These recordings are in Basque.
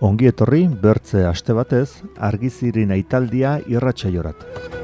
Ongi etorri bertze aste batez argizirin aitaldia irratsaiorat.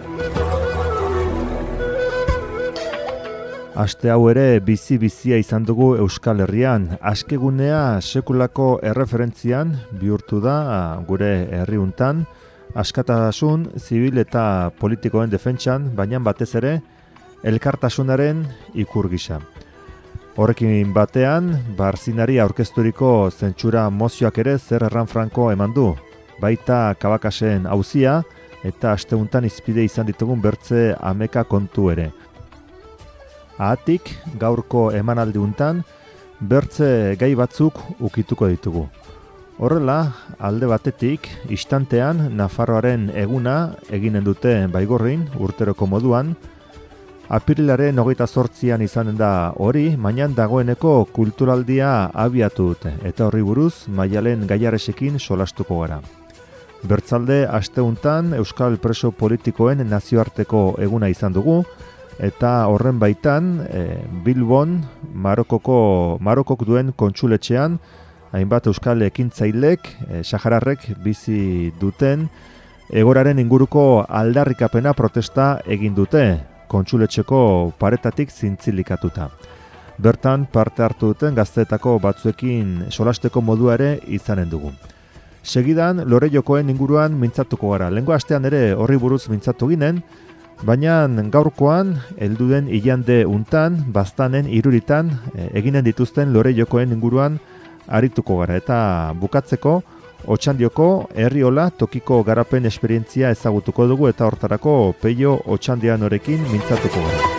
Aste hau ere bizi-bizia izan dugu Euskal Herrian. Askegunea sekulako erreferentzian bihurtu da gure herri hontan, askatasun zibil eta politikoen defentsan, baina batez ere elkartasunaren ikur gisa. Horrekin batean, Barzinari aurkezturiko zentsura mozioak ere zer erran franko eman du. Baita Kabakasen auzia eta asteuntan izpide izan ditugun bertze ameka kontu ere. Ahatik, gaurko emanaldi untan, bertze gai batzuk ukituko ditugu. Horrela, alde batetik, istantean Nafarroaren eguna eginen dute Baigorrin urteroko moduan. Apirilaren 28an izanen da hori, mainan dagoeneko kulturaldia abiatu dute, eta horri buruz Maialen Gaiaresekin solastuko gara. Bertzalde, asteuntan Euskal Preso Politikoen nazioarteko eguna izan dugu, eta horren baitan, Bilbon, Marokok duen kontsuletxean, hainbat Euskal ekintzailek, sahararrek bizi duten, egoraren inguruko aldarrikapena protesta egin dute, kontsuletxeko paretatik zintzilikatuta. Bertan parte hartu duten gazteetako batzuekin solasteko modua ere izanen dugu. Segidan, Lore Jokoen inguruan mintzatuko gara. Lehengo astean ere horri buruz mintzatu ginen, baina gaurkoan, helduden ilande untan, Baztanen, Iruritan, eginen dituzten Lore Jokoen inguruan arituko gara. Eta bukatzeko, Otxandioko herriola tokiko garapen esperientzia ezagutuko dugu eta hortarako Peio Otxandianorekin mintzatuko gara.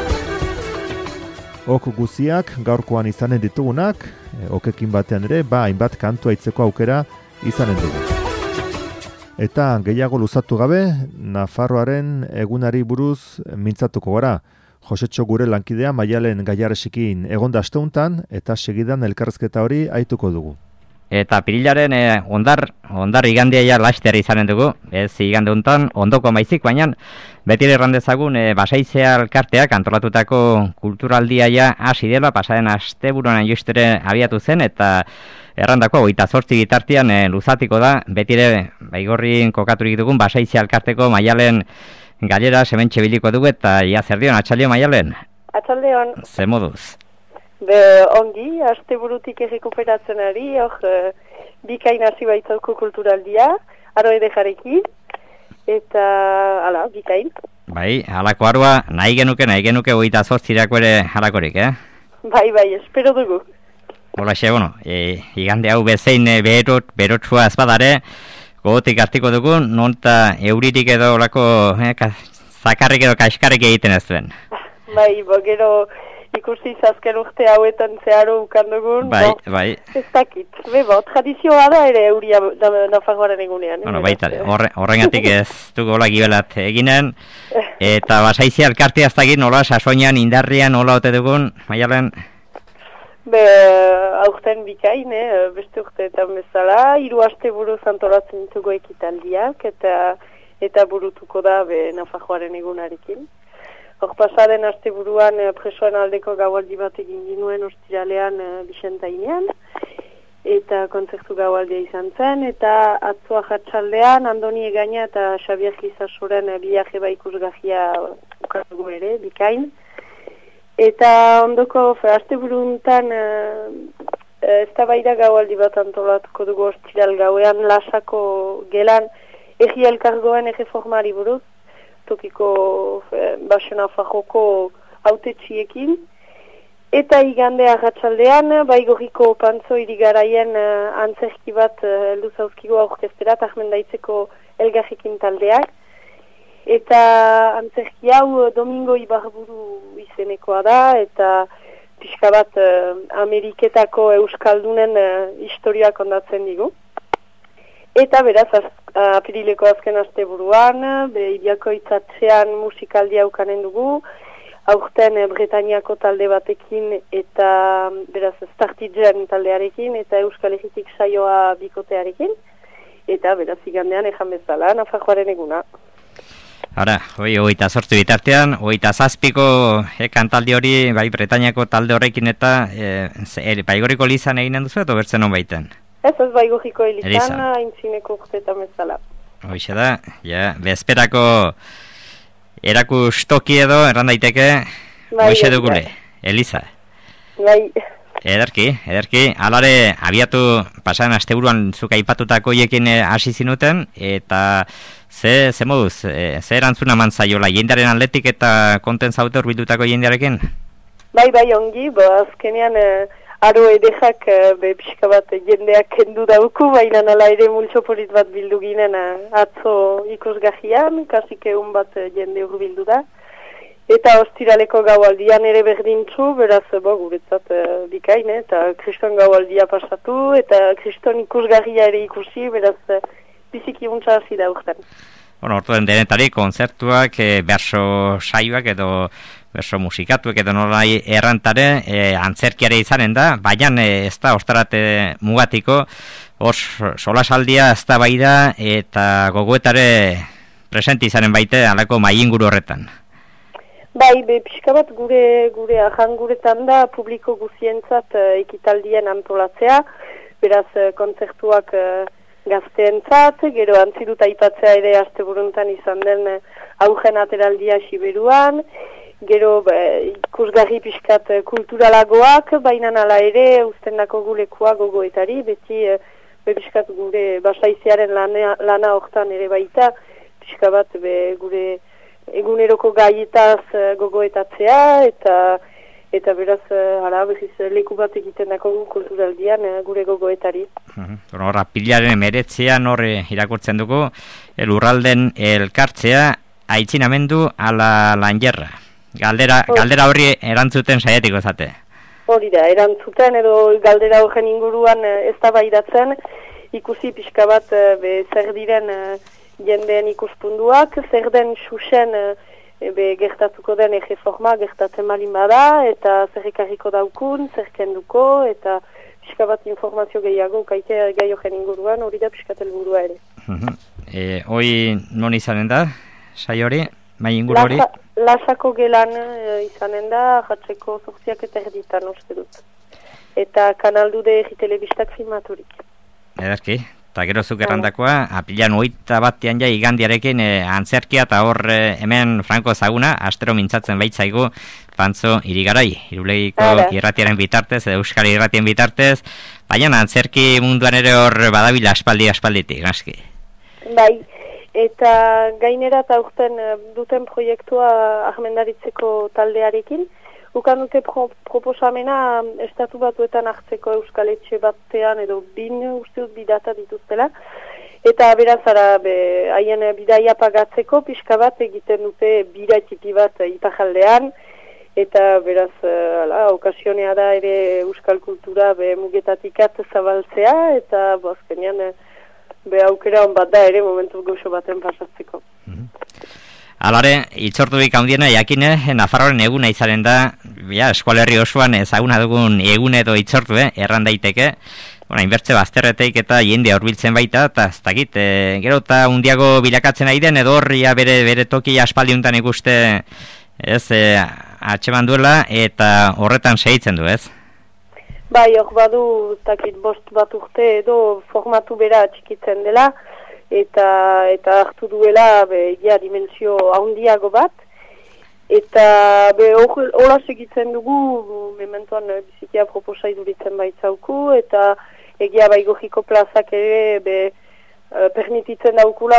Ok guziak gaurkoan izanen ditugunak, okekin batean ere, hainbat kantua itzeko aukera izanen dugu. Eta gehiago luzatu gabe, Nafarroaren egunari buruz mintzatuko gara. Josetxo gure lankidea Maialen Gaiaresekin egonda asteuntan eta segidan elkarrezketa hori aituko dugu. Eta Apirilaren ondar igandia laster izanen dugu, ez igande hontan ondoko maizik, baina beti errandezagun Basaizea elkarteak antolatutako kulturaldia hasi dela, pasaren asteburuan justere abiatu zen, eta errandako 28 bitartean luzatiko da, beti ere Baigorrin kokaturik dugun Basaizea elkarteko Maialen Gailera hementxe biliko dugu, eta ia zer dion, atxaldeon Maialen? Atxaldeon. Ze moduz? Ongi, asteburutik errekuperatzen ari, bikain hasi baitzauko kulturaldia, aro ere jarekin, eta, bikain. Bai, halako arua, nahi genuke 28 ere halakorik, Bai, espero dugu. Hola, igande hau bezein berotsua ezpadare, gogotik hartiko dugu, nonta euririk edo olako zakarrik edo kaskarrik egiten ez duen. Bai, gero ikusi azken urte hauetan zeharo ukandugun, bai. Ez dakit. Tradizioa da ere euria Nafarroaren egunean. Horrengatik ez dugu hola gibelat eginen, eta Basaizea elkartea ez dakit nola sasoinan indarrian nola ote dugun, Maialen? Aurten bikain, beste urteetan bezala, 3 asteburu antolatzen ditugu ekitaldiak, eta burutuko da Nafarroaren egunarekin. Hor pasaren asteburuan presoen aldeko gaualdi bat egin ginuen ostiralean Bixentainean, eta kontzertu gaualdia izan zen, eta atzoa jatsaldean Andoni Egaina eta Xabier Gizasoren bilaje ikusgahia ukatugu ere, bikain. Eta ondoko asteburuntan eztabaida gaualdi bat antolatuko dugu ostiral gauean Lasako gelan egi elkargoen erreformari buruz, tokiko Baso Nafarroko hautetxiekin, eta igande arratsaldean Baigorriko Pantzo irigaraien antzerki bat heldu zauzkigo aurkeztera Ahmendaitzeko elgarrekin taldeak, eta antzerki hau Domingo Ibarburu izenekoa da, eta pixka bat Ameriketako Euskaldunen historiak kondatzen digu. Eta beraz, apirileko azken asteburuan, Iriakoitzatzean musikaldia ukanen dugu, aurten Bretainiako talde batekin eta beraz Startigen taldearekin eta Euskal Herritik saioa bikotearekin, eta beraz igandean ejan bezala Nafarroaren eguna. Hora, 28 bitartean, 27ko kantaldi hori, bai Bretainiako talde horrekin eta Baigorriko lizan eginen duzu, eta bertzen hon baiten? Ez Baigorriko elitan, Eliza. aintzineko urteetan bezala. Hoxe da, ja, bezperako erakustoki edo, erran daiteke, hoxe dugule, Eliza. Bai. Ederki, alare abiatu pasan asteburuan zuk aipatutako hiekin hasi zinuten, eta ze moduz, ze erantzuna mantzaiola, jendearen atletik eta konten zaute horbildutako jendearekin? Bai, ongi, azkenean aro edekak pixka bat jendeak kendu dauku, baina nala ere multsopolit bat bildu ginen atzo ikusgahian, kasik egun bat jende hurbildu da. Eta ostiraleko gaualdian ere berdintzu, beraz, guretzat bikain, eta kriston gaualdia pasatu, eta kriston ikusgarria ere ikusi, beraz, biziki untsa hasi da urten. Bueno, orduan denetari, kontzertuak, berso saioak edo berso musikatuak edo nola errantare, antzerkiare izanen da, baina ez da, ostarate mugatiko, solasaldia ez da bai da, eta gogoetare presenti izanen baite, alako mainguru horretan. Bai, pixka bat gure ajanguretan da publiko guzientzat ekitaldien antolatzea, beraz kontzertuak gazteentzat, gero antziduta aipatzea ere asteburuntan izan den augen ateraldia Siberuan, gero ikusgarri pixkat kulturalagoak, baina nala ere ustendako gulekua gogoetari, beti pixkat gure basaizearen lana hortan ere baita, pixka bat gure eguneroko gaietaz gogoetatzea, eta beraz, behiz, leku bat egiten dako kulturaldian gure gogoetari. Horra, pilaren emeretzean horre irakurtzen dugu, lurralden elkartzea aitzinamendu ala lanjerra. Galdera horri erantzuten saiatiko zate. Hori da, erantzuten edo galdera horren inguruan ez da baidatzen, ikusi pixka bat zer diren jendeen ikuspunduak, zer den xuxen gertatuko den erreforma gertatzen balin bada, eta zer ekarriko daukun, zer kenduko, eta pixka bat informazio gehiago kaite gai horren inguruan, hori da pixkat helburua ere. Hoi non izanen da, sai hori, mai inguru hori? Lasako gelan izanen da, jatzeko 8 eta erditan uste dut. Eta kanaldude telebistak filmaturik. Ederki. Eta gero zuk errandakoa, apilan 21 ja igandiarekin antzerkia eta hor hemen Franko ezaguna, astero mintzatzen baitzaigu, Pantzo Irigarai, Irulegiko irratiaren bitartez, edo Euskal irratien bitartez, baina antzerki munduan ere hor badabila aspalditik, naski. Bai, eta gainera eta urten duten proiektua ahmendaritzeko taldearekin, ukan dute proposamena estatu batuetan hartzeko Euskal Etxe batean edo uste dut bidata dituztela. Eta beraz haien bidaia pagatzeko pixka bat egiten dute bira txipi bat ipajaldean. Eta beraz, okasionea da ere Euskal kultura mugetatikat zabaltzea eta azkenean aukera hon bat da ere momentu goxo baten pasatzeko. Alare, itzortuik handiena jakine, Nafarroaren eguna izanen da, eskualerri osoan ezaguna dugun egun edo itzortu, erran daiteke. Inbertze bazterreteik eta jende hurbiltzen baita, eta ez dakit, gero eta undiago bilakatzen ari den, edo horria bere toki aspaldiuntan ikuste, atxeman duela, eta horretan segitzen du, ez? Bai, hor badu, takit bost bat urte edo formatu bera txikitzen dela, eta hartu duela dimensio handiago bat, eta hola segitzen dugu, mementoan bizikia proposai duritzen baitzauku, eta egia Baigorriko plazak ere permititzen daukula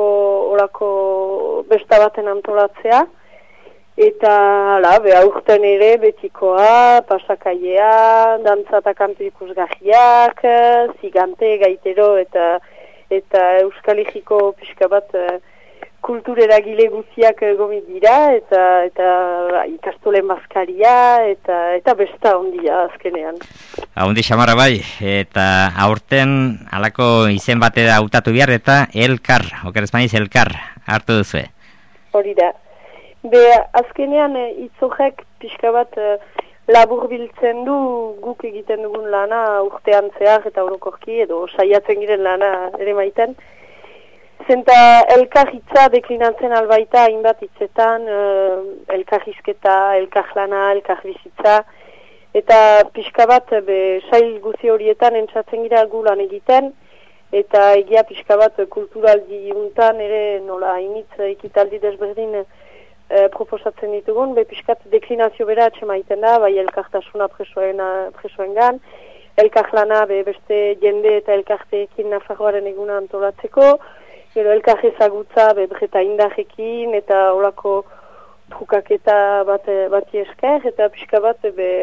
olako besta baten antolatzea, eta aurten ere betikoa, pasakailea, dantza eta kantu ikusgahiak, zigante, gaitero, eta Euskal Herriko pixka bat kultureragile guziak gomit dira, eta ikastolen bazkaria, eta besta ondia azkenean. Ondi xamarra bai, eta aurten alako izen bate da hautatu behar, eta elkar, oker espaniz elkar, hartu duzue. Hori da. Azkenean itzorek pixka bat labur biltzen du guk egiten dugun lana urtean zehar eta orokorki edo saiatzen giren lana ere maiten. Zenta elkar hitza deklinatzen albaita hainbat hitzetan, elkar hizketa, elkar lana, elkar bizitza, eta pixka bat sail guzi horietan entzatzen gira gulan egiten, eta egia pixka bat kulturaldi untan ere nola initz ekitaldi desberdin proposatzen ditugun, pixkat deklinazio bera atxemaiten da, bai elkartasuna presoengan, elkarlana beste jende eta elkarteekin Nafarroaren eguna antolatzeko, gero elkar ezagutza breta indarrekin eta olako trukaketa bati esker, eta pixka bat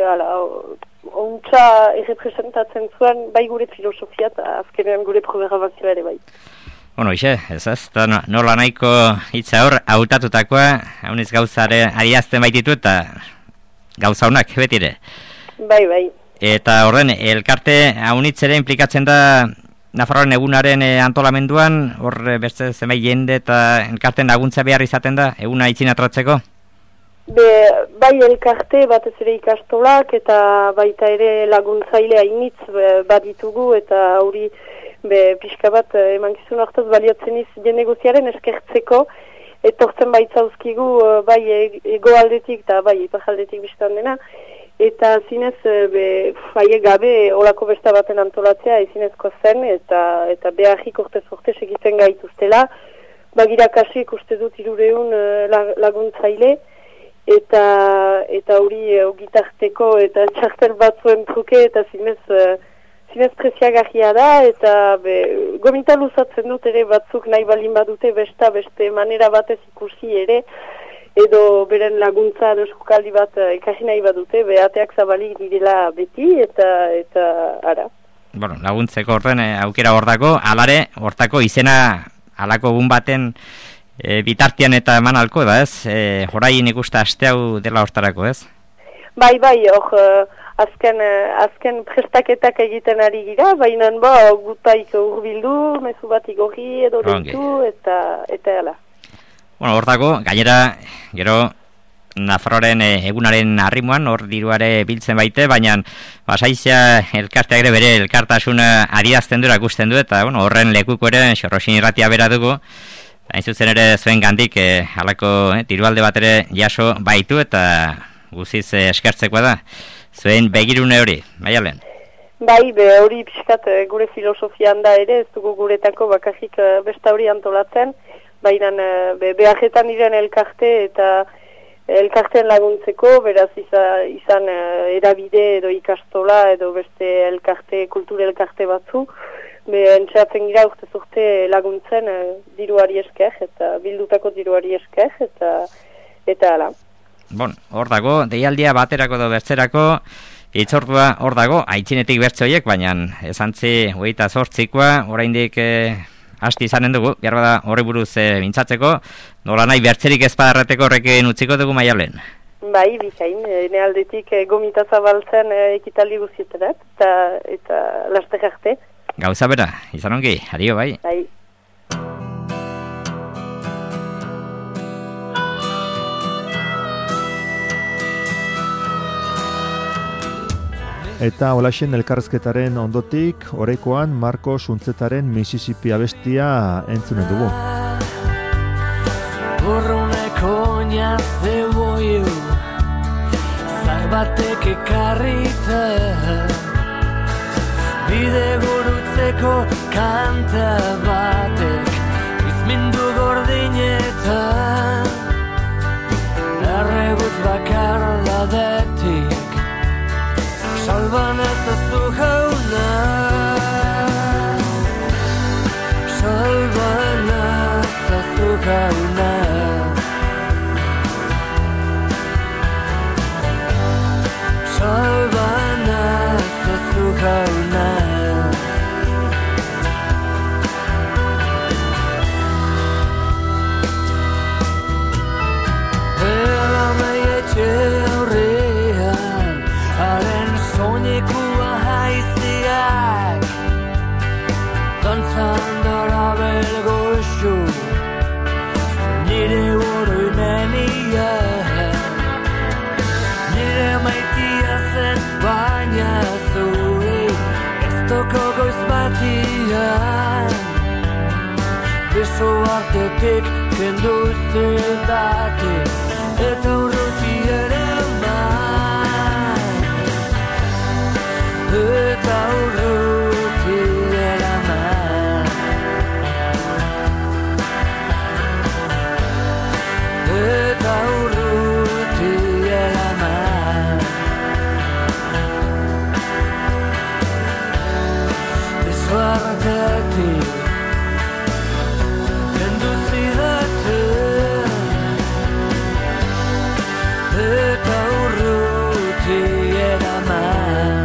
ontsa errepresentatzen zuen bai gure filosofia eta azkenean gure programazioa ere bai. Bueno, ez, nola nahiko hitza hor, hautatutakoa, hauniz gauzare ariazten baititu eta gauza honak, betire. Bai. Eta horren, elkarte haunitz ere implikatzen da Nafarroaren egunaren antolamenduan, hor beste zenbait jende eta elkarten laguntza behar izaten da, eguna itzin atratzeko? Bai elkarte batez ere ikastolak eta baita ere laguntzailea initz baditugu eta hori pixka bat emankizun hartaz baliotzen jende guziaren eskertzeko etortzen baitzauzkigu bai egoaldetik eta bai iparaldetik biztan dena eta zinez gabe olako besta baten antolatzea ezinezko zen eta beharrik urtez egiten gaituztela bagira kasik uste dut 300 laguntzaile eta hori gitarteko eta txartel batzuen truke eta zinez preziagarria da eta gomita luzatzen dut ere batzuk nahi balin badute beste manera batez ikusi ere edo beren laguntza eskukaldi bat ekarri nahi badute behateak zabalik direla beti eta ara. Bueno, laguntzeko horren aukera hortako, alare hortako izena alako egun baten bitartian eta eman alko da, ez? Horain ikusta aste hau dela hortarako, ez? Bai, hor azken prestaketak egiten ari gira, baina gutaik urbildu, mezu bat igorri edo deitu eta ala. Bueno, hortako, gainera, gero Nafarroaren egunaren arrimoan, hor diruare biltzen baite, baina Basaizia elkarteak ere bere elkartasuna adierazten du, ikusten du, eta horren lekuko ere Xorroxin irratia bera dugu, hain zuzen ere zuen gandik halako dirualde bat ere jaso baitu eta guziz eskertzekoa da. Zuen begirune hori, Maialen? Bai, hori pixkat gure filosofian da ere, ez dugu guretako bakarrik besta hori antolatzen, baina beharretan diren elkarte eta elkarteen laguntzeko, beraz izan erabide edo ikastola edo beste elkarte, kultur elkarte batzu, entxeatzen gira urte laguntzen diruari esker eta bildutako diruari esker eta ala. Bon, hor dago, deialdia baterako edo bertzerako, itzordua hor dago, aitzinetik bertze horiek, baina esantzi 28koa, oraindik hasti izanen dugu, behar bada horri buruz mintzatzeko, nola nahi bertzerik ezpadarreteko horrekin utziko dugu Maialen? Bai, bikain, nealdetik gomita zabaltzen ekitaldi guzieterat, eta laster arte. Gauza bera, izan ongi, adio bai. Bai. Eta holaxen elkarrezketaren ondotik, orekoan Marko Suntzetaren Mississippi abestia entzunen dugu. Urruneko oinazeboiu, zarbatek ekarrita, bide gurutzeko kanta batek, izmindu gordinetan, erreguz bakar dadetik, salban ezazu jauna, salban ezazu jauna. Salban ezazu jauna. Elamei etxe aurrean, haren soinekua haiziak, dantzan dara belgoxu, nire oroimeniak, nire maitia zen baina zuri, ez toko goiz batian, beso artetik kendu zitatik, eta urruti ere eman. batetik kendu zidaten eta urruti eraman.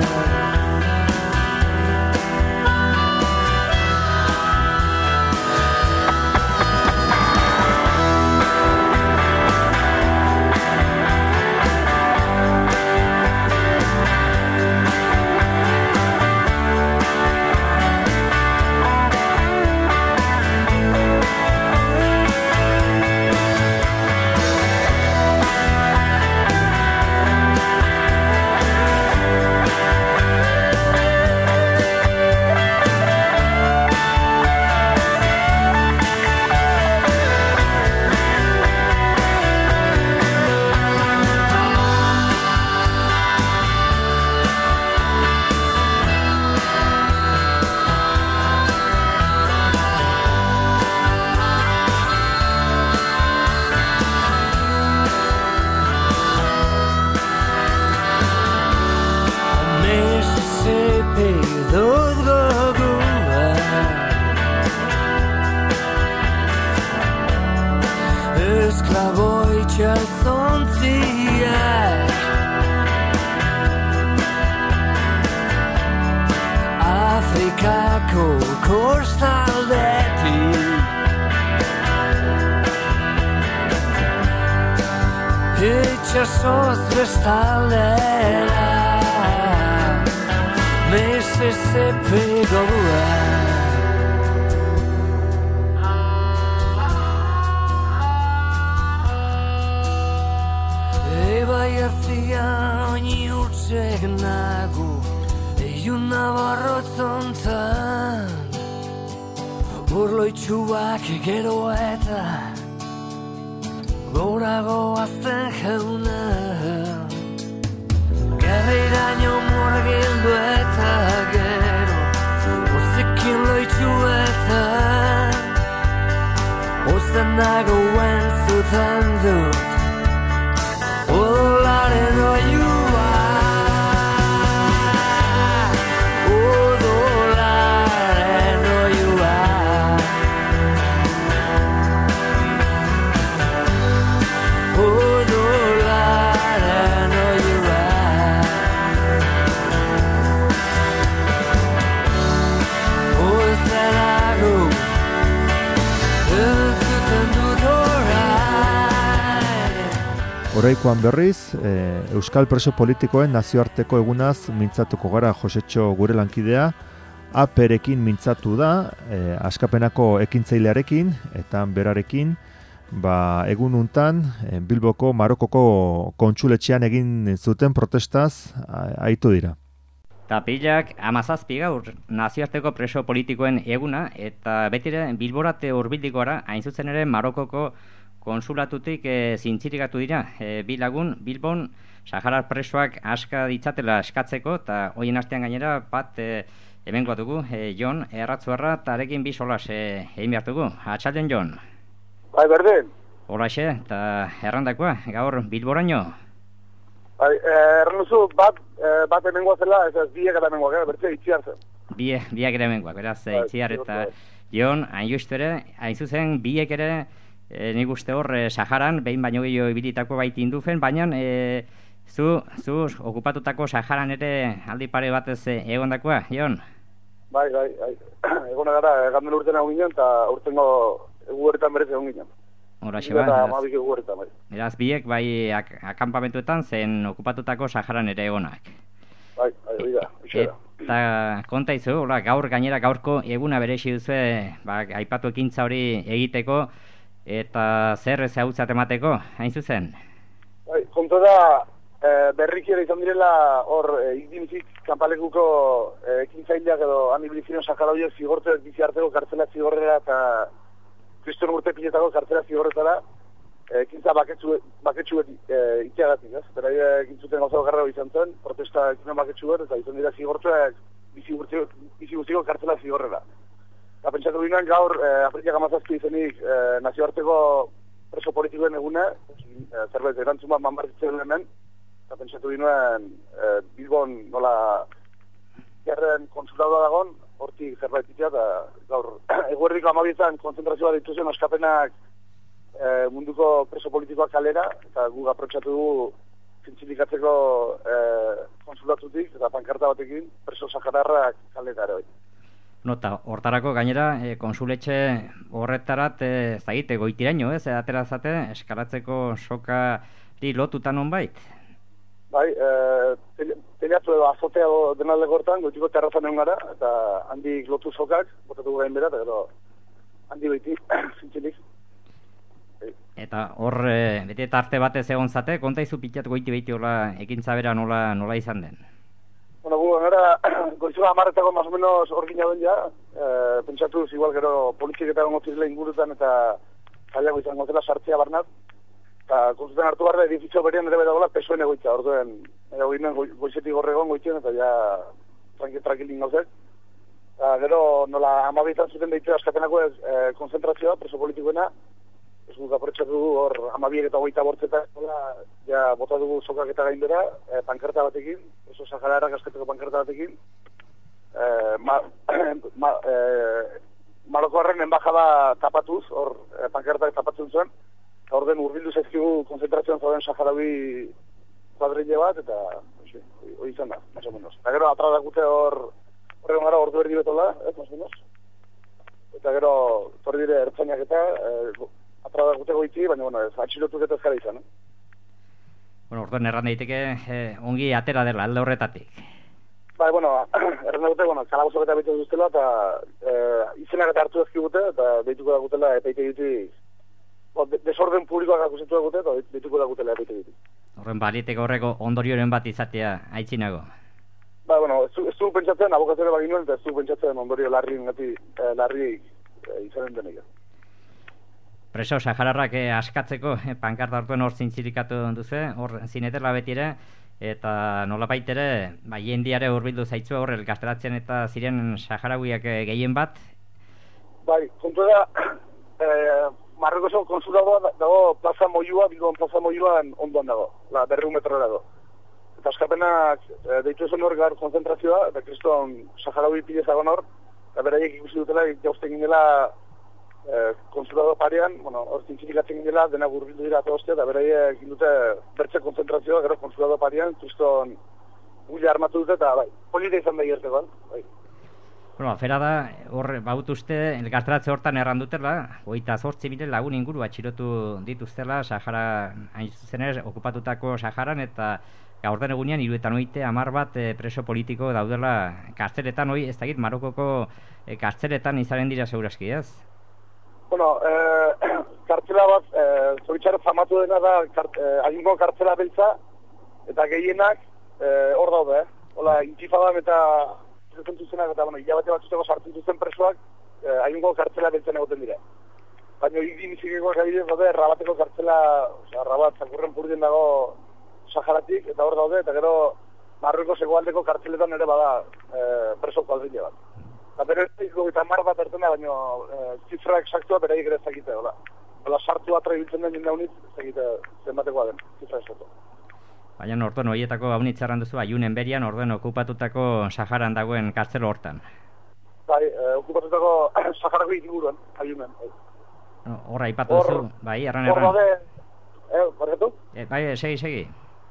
Afrikako kostaldetik itxasoz bestaldera Mississippi goa. Oini utzek nago Eiun nabarrotzontzan Burloitxuak gero eta Gorago azten jauna Gerreiraino murgildu eta gero Urzekin loitxuetan Ozen nagoen zutan dut Odolaren oiua Odolaren oiua Odolaren oiua Ozenago entzuten dut Oraikoan berriz, Euskal Preso Politikoen nazioarteko egunaz mintzatuko gara Josetxo gure lankidea, APErekin mintzatu da, askapenako ekintzailearekin eta berarekin, egun untan Bilboko Marokoko kontsuletxean egin zuten protestaz aitu dira. Tapilak 17 gaur nazioarteko preso politikoen eguna eta betire Bilborate hurbilduko gara, hain zuzen ere Marokoko konsulatutik zintzirikatu dira, bi lagun Bilbon Saharar presoak aska ditzatela eskatzeko eta hoien artean gainera bat hemen dugu, Jon Erratzuarra eta arekin bi solas egin behar dugu. Atxalden, Jon? Bai, berdin. Holaxe, eta errandakoa, gaur Bilboraino? Bai, erran duzu bat hemengoa zela, ez biek eta hemengoak, bertze itxiar zen. Biak ere hemengoak, beraz, itxiar eta Jon, hain justu ere, hain zuzen, biek ere nik uste hor Saharan, behin baino gehiago ibilitako baiti indufen, baina zu okupatutako Saharan ere aldi pare batez egondakoa, Jon? Bai, egona gara, ganden urten egon ginen, eta urtengo egueretan berez egon ginen. Horaxe ba, beraz, biek bai akampamentuetan zen okupatutako Saharan ere egonak. Bai, hori da, eta konta izu, gainera gaurko eguna berexi duzu, aipatu ekintza hori egiteko, eta zer zehautzat emateko, hain zuzen? Bai, konta da, berriki ere izan direla hor ikdinizik kanpalekuko ekintzaileak edo anibilizino sakalaoiek zigortzek bizi arteko kartzela zigorrera eta kriston urte piletako kartzela zigorretara ekintza baketsuet itiagatik, ez? Bera ekintzuten gauza garrero izan zen, protesta ekimen baketsuet eta izan dira zigortzek bizi guztiko kartzela zigorrera. Eta pentsatu ginen gaur, Afrikak 17 izenik nazioarteko preso politikoen egune, zerbait erantzun bat manbartitzen hemen, eta pentsatu ginen Bilbon nola gerren konsultadoa dagoen, hortik zerbait ditia, eta gaur, eguerdiko 12etan konzentrazioa dituzen askapenak munduko preso politikoak kalera, eta guk aprotxatu dugu zintzilikatzeko konsulatutik, eta pankarta batekin preso sahararrak kalera ere. Nota, hortarako gainera, konsuletxe horretarat, ez da egite, goitiraino, aterazate, eskalatzeko sokari lotuta nonbait? Bai, teliatu edo azotea denalde gortan, goitiko terrazan egon gara, eta handik lotu sokak, botatu gain bera, eta gero handi baiti, zintzilik. Eta hor, bete tarte batez egon zate, konta izu pitxat goiti behiti hola, ekintza bera nola izan den? Bueno, gu, gara, goizua 10etako más o menos hor gina den ja, pentsatuz, igual gero politxik eta gongo zizela ingurutan eta zailago izango zela sartzea barnat, eta konzuten hartu barra edifizio berian ere bedagoela pesoen egoitza, orduen, egin goizetik horregon goitzen eta ja tranquilin gauzek. Eta gero nola 12etan zuten deitu askapenako konzentrazioa, preso politikoena, ez guk aprotxatu dugu hor 12 eta 28 ja bota dugu sokak eta gainbera, pankarta batekin, preso sahararrak askatzeko pankarta batekin, Marokoarren enbajada tapatuz, hor pankartak tapatzen zuen, eta hor den urbildu zaizkigu konzentrazioan zauden saharaui kuadrille bat, eta hori izan da, más o menos. Eta gero atradakute horregon gara ordu erdi betola, más o menos. Eta gero torri dire ertzainak eta atradakute goiti, baina bueno, atxilotuk eta ezkara izan. Bueno, orduan erran daiteke ongi atera dela alde horretatik. Bai, bueno, erran dute, kalabozok eta bete duztela, eta izenak eta hartu ezkigute, eta deituko dagutela epaitegitik. Desorden publikoak akusitu dagute, eta deituko dagutela epaitegitik. Horren baliteko horreko ondorioren bat izatea, aitzinago? Ba, bueno, ez du pentsatzen, abokazioa baginuen, eta ez du pentsatzen ondorio larri izanen denik. Preso sahararrak askatzeko pankarta hartuen hor zintzilikatu duze, hor zinetela betire, eta nolapait ere, jendiare hurbildu zaitzu hor elkasteratzen eta ziren saharauiak gehien bat? Bai, kontu da, Marrueko konsuladoa dago Plaza Moyua, Bilbon Plaza Moyuan ondoan dago, 200 metrora dago. Eta askapenak deitu esan hor gaur konzentrazioa, eta kriston saharaui pile zagoen hor, eta beraiek ikusi dutela, jauzten gindela konsulado parean, hor zintzilikatzen gindela, dena gurbildu dira eta hostia, eta beraiek indute bertze konzentrazioa, gero konsulado parean, kriston guila armatu dute, eta bai, polita izan da gerteko, bai. Bueno, afera da, hor baut uste, elkarteratze hortan erran dutela, 28.000 lagun inguru atxilotu dituztela, Sahara, hain zuzenez, okupatutako Saharan, eta gaurden egunean, 70 bat preso politiko daudela kartzeletan, ez dakit, Marokoko kartzeletan izanen dira segurazki, ez? Bueno, kartzela bat, zoritxar famatu dena da, haingo kartzela beltza, eta gehienak hor daude, hola, intifadan eta zuzenak eta, hilabate batzuteko sartzen zuzen presoak, haingo kartzela beltzen egoten dira. Baina, dinizikekoak adibidez daude, Rabateko kartzela, Rabat, Zakurren purdien dago Saharatik, eta hor daude, eta gero Marrueko hegoaldeko kartzeletan ere bada preso kuadrille bat. Eta bereziko eta 10 bat ertena, baina zifra eksaktua beraiek ere ez dakite, hola sartu atra ibiltzen den jende honit, ez dakite zenbatekoa den, zifra eksaktua. Baina orduan horietako haunitzarran duzu, Ayunen berian, orduan okupatutako Saharan dagoen kartzelo hortan. Bai, okupatutako Saharako hiriburuan, Ayunen. Hor aipatu duzu, bai, erran. Hor daude, barretu? Bai, segi.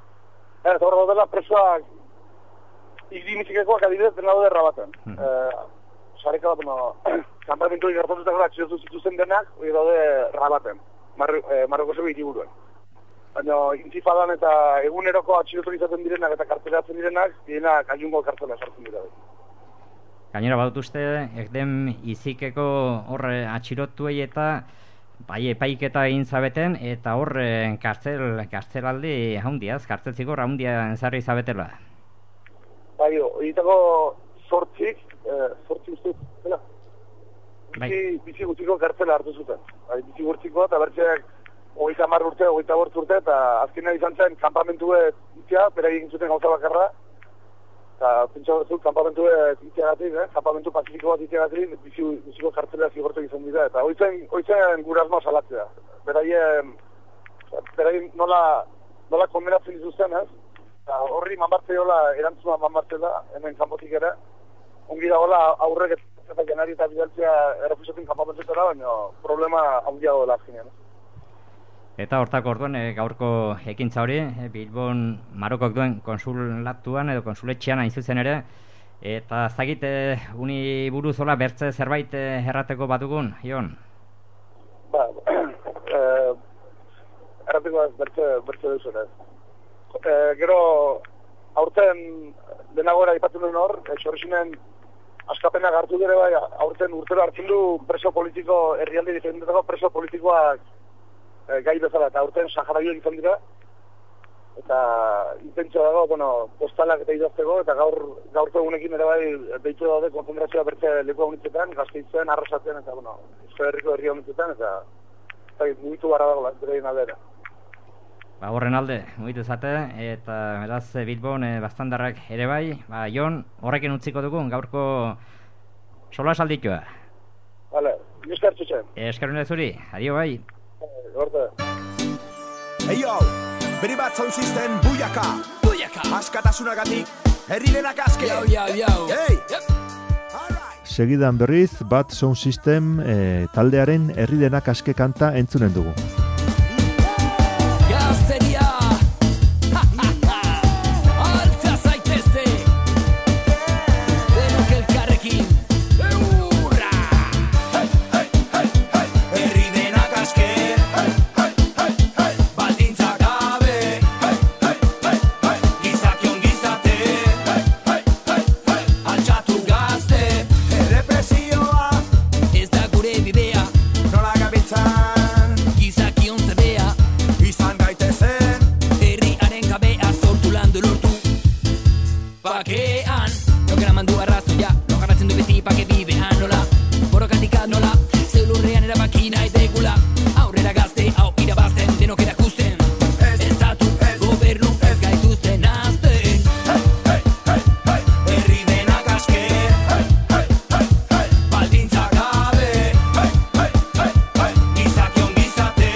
Hor daudela presoak igdimizikekoak adibidez dena daude Rabaten. Sareka bat, kanpamentu gertatutako atxilotu zituzen denak, hori daude Rabaten, Marrokoseko hiriburuan. Baina intifadan eta eguneroko atxilotu izaten direnak eta kartzelatzen direnak, dienak Ayungo kartzela sartzen dira. Gainera badut uste, ekden izikeko horre atxilotuei eta bai epaiketa egin zabeten, eta hor kartzelaldi haundiaz, kartzel zigor haundia enzarri zabetela. Bai, horietako sortzik uste, zela? Bizi gutxiko kartzela hartu zuten. Bizi gutxiko eta bertxeak 30 urte, 25 urte, eta azkenean izan zen kampamentuet itzia, bera egin zuten gauza bakarra, eta pentsa batzuk kampamentuet itziagatik, kampamentu pazifiko bat itziagatik, biziko kartzelea zigortu izan dira, eta hoitzen gure asmoa salatzea. Beraien nola kondenatzen dituzten, eta horri manbartze hola erantzuna manbartze da, hemen kanpotik ere, ongi dagoela aurrek eta janari eta bidaltzea errefusatin kanpamentetara, baina problema handia dagoela azkenean. Eta hortako orduan, gaurko ekintza hori, Bilbon Marokok duen konsulatuan edo konsuletxean hain zuzen ere, eta zagit uni buruzola bertze zerbait errateko badugun, Ion? Ba, errateko bertze duzun, gero, aurten denagora ipatu nuen hor, Sorosinen askapenak hartu dira bai, aurten urtero hartzen du preso politiko, herrialde diferentetako preso politikoak gai bezala, eta aurten Saharauiak izan dira, eta intentzio dago, postalak eta idazteko, eta gaurko egunekin ere bai deitu daude konzentrazioa bertze leku honitzetan, Gasteizen, Arrasaten, eta Euskal Herriko herri honitzetan, eta mugitu barra dago berein aldera. Ba, horren alde, mugitu zate, eta beraz Bilbon bastandarrak ere bai, Jon, horrekin utziko dugun, gaurko sola salditua. Vale, esker txutxen. Eskerun zuri, adio bai. Gorte. Hey yo, beri bat sound system buyaka. Askatasunagatik, herri denak aske. Hey! Segidan berriz, Bat Sound System taldearen herri denak aske kanta entzunen dugu. Gazteria Altza zaitezte Denok elkarrekin Eurra Herri denak aske. Baldintza gabe. Gizakion gizate. Altxatu gazte. Errepresioa Ez da gure bidea nola gabitzan. Gizakion zebea Izan gaitezen. Herriaren gabea sortu landu lortu Bakean Nokera mandu arrazoia Nokaratzen du beti bake bidean nola Borrokatik nola Zeulurrean erabaki nahi degula Aurrera gazte hau irabazten Denok erakusten Estatu gobernu ez gaituzten azten Herri denak aske. Baldintza gabe. Gizakion gizate.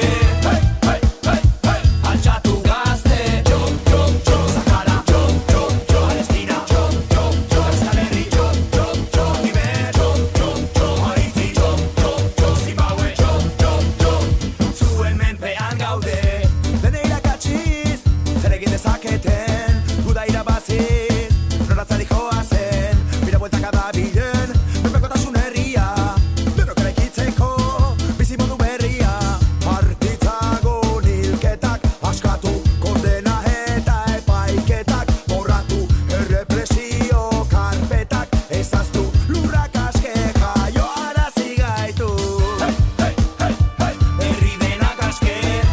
Altxatu gazte. Sahara. Palestina. Euskal Herri. Tibet. Haiti. Zimbabue. Zuen menpean gaude. Dene irakatsiz, zer egin dezaketen, guda irabaziz, noratzari joazen, bira bueltaka dabilen, menpekotasun herria, denok eraikitzeko, bizimodu berria, argitzago nilketak, askatu, kondena eta epaiketak, borratu, errepresio karpetak, ezaztu, lurrak aske jaioarazi gaitu. Herri denak aske.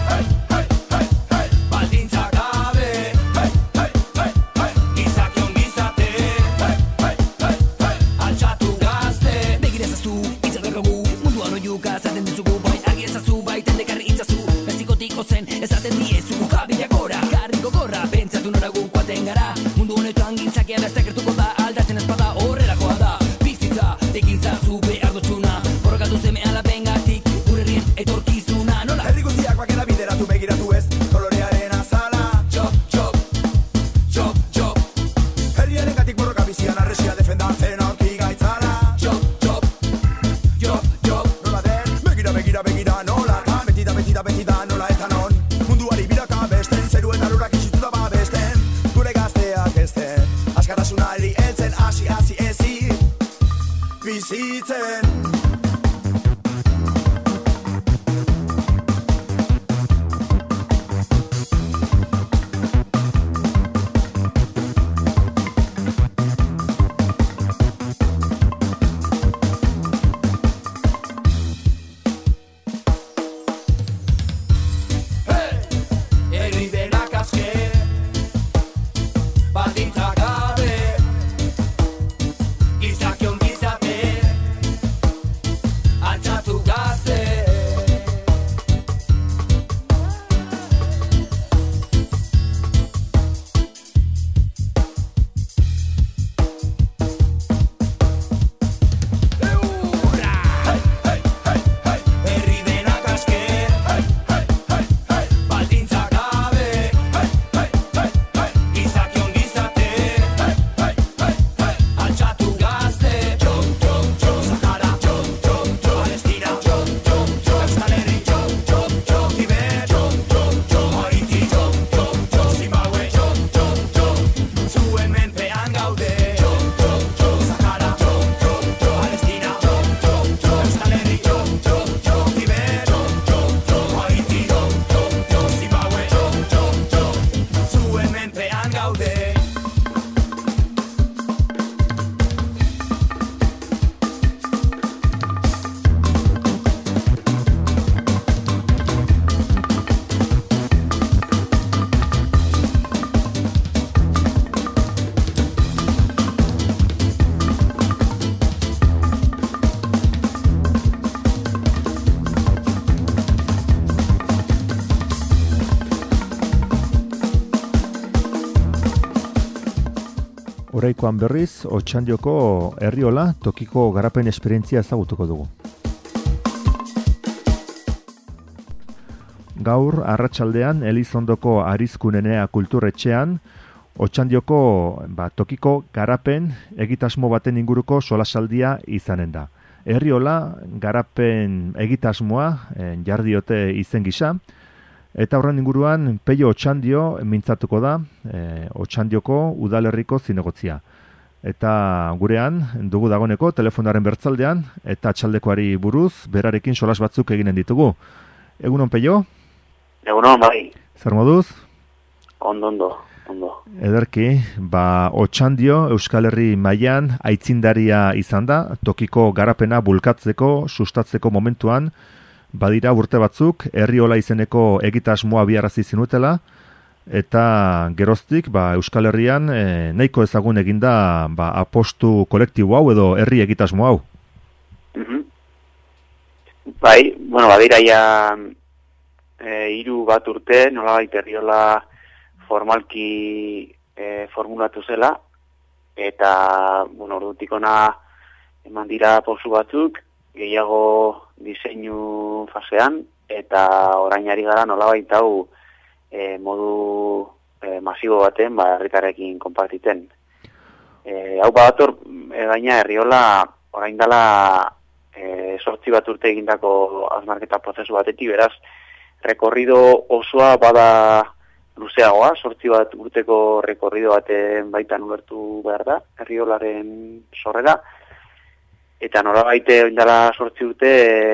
Baldintza gabe. Gizakion gizate. Altxatu gazte. Begira ezazu, itzak daukagu Munduan oiuka zaten dizugu Bai argi ezazu, bai tendekarri itzazu Bezikotik ozen, ezaten diezu Kabilak gora, karri gogorra Pentsatu nora gukoaten gara Mundu honetan gintzakia bertzak gertuko da Aldatzen espada horrelakoa da Bizitza, tekintza zu behar dutzuna Borrokatu zeme alabengatik Gure herrien etorkizuna Nola? Herri guztiak bakera bideratu begiratu ez, kolorearen azala. Job. Herriaren gatik borroka bizian arresia defendatzen aurki gaitzala. Job. Nola den? Begira nola kan, beti da nola eta non. Munduari biraka besten, zeru eta lurak itxitu da babesten. Gure gazteak ezten, askatasunari heltzen, hasi ezi, bizitzen. Herri denak aske. Baldintza gabe. Gizakion gizate. Oraikoan berriz, Otxandioko Herriola tokiko garapen esperientzia ezagutuko dugu. Gaur, arratsaldean Elizondoko Arizkunenea kulturretxean, Otxandioko tokiko garapen egitasmo baten inguruko solasaldia izanen da. Herriola garapen egitasmoa jardiote izen gisa, eta horren inguruan Peio Otxandio mintzatuko da, Otxandioko udalerriko zinegotzia. Eta gurean, dugu dagoneko telefonaren bertzaldean, eta atxaldekoari buruz, berarekin solas batzuk eginen ditugu. Egunon, Peio? Egunon, bai. Zer moduz? Ondo. Ederki, Otxandio Euskal Herri mailan aitzindaria izan da, tokiko garapena bulkatzeko, sustatzeko momentuan, badira urte batzuk, Herriola izeneko egitasmoa biarazi zinutela, eta geroztik Euskal Herrian nahiko ezagun eginda apostu kolektibo hau edo herri egitasmo hau. Bai, badira ja 3 bat urte, nolabait Herriola formalki formulatu zela, eta, ordutik ona eman dira pausu batzuk, gehiago diseinu fasean, eta orain ari gara nolabait hau modu masibo baten herritarrekin konpartiten. Hau badator, gaina Herriola orain dela 8 bat urte egindako hausnarketa prozesu batetik, beraz, rekorrido osoa bada luzeagoa, 8 bat urteko rekorrido baten baitan ulertu behar da, Herriolaren sorrera, eta nolabait oindala 8 urte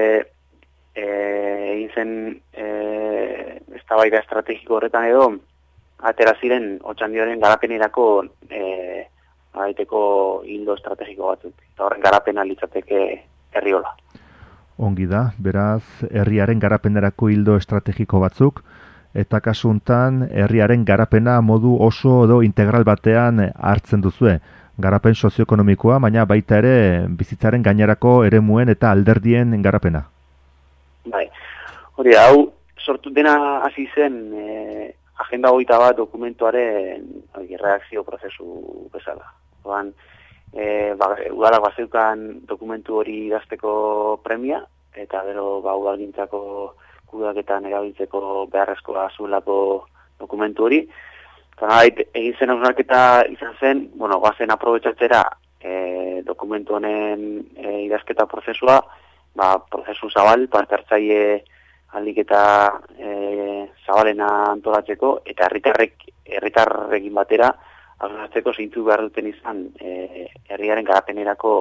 egin zen eztabaida estrategiko horretan edo atera ziren Otxandioren garapenerako hildo estrategiko batzuk. Eta horren garapena litzateke Herriola. Ongi da, beraz, herriaren garapenerako hildo estrategiko batzuk, eta kasu hontan herriaren garapena modu oso edo integral batean hartzen duzue. Garapen sozioekonomikoa, baina baita ere bizitzaren gainerako eremuen eta alderdien garapena. Bai, hori hau sortu dena hasi zen Agenda 21 dokumentuaren reakzio prozesu bezala. Oan, udalak bazeukan dokumentu hori idazteko premia, eta gero udalgintzako kudeaketan erabiltzeko beharrezkoa zuelako dokumentu hori. Egin zen hausnarketa izan zen, bazen aprobetxatzera dokumentu honen idazketa prozesua, prozesu zabal, parte hartzaile aldik eta zabalena antolatzeko, eta herritarrekin batera hausnartzeko zeintzuk behar duten izan herriaren garapenerako,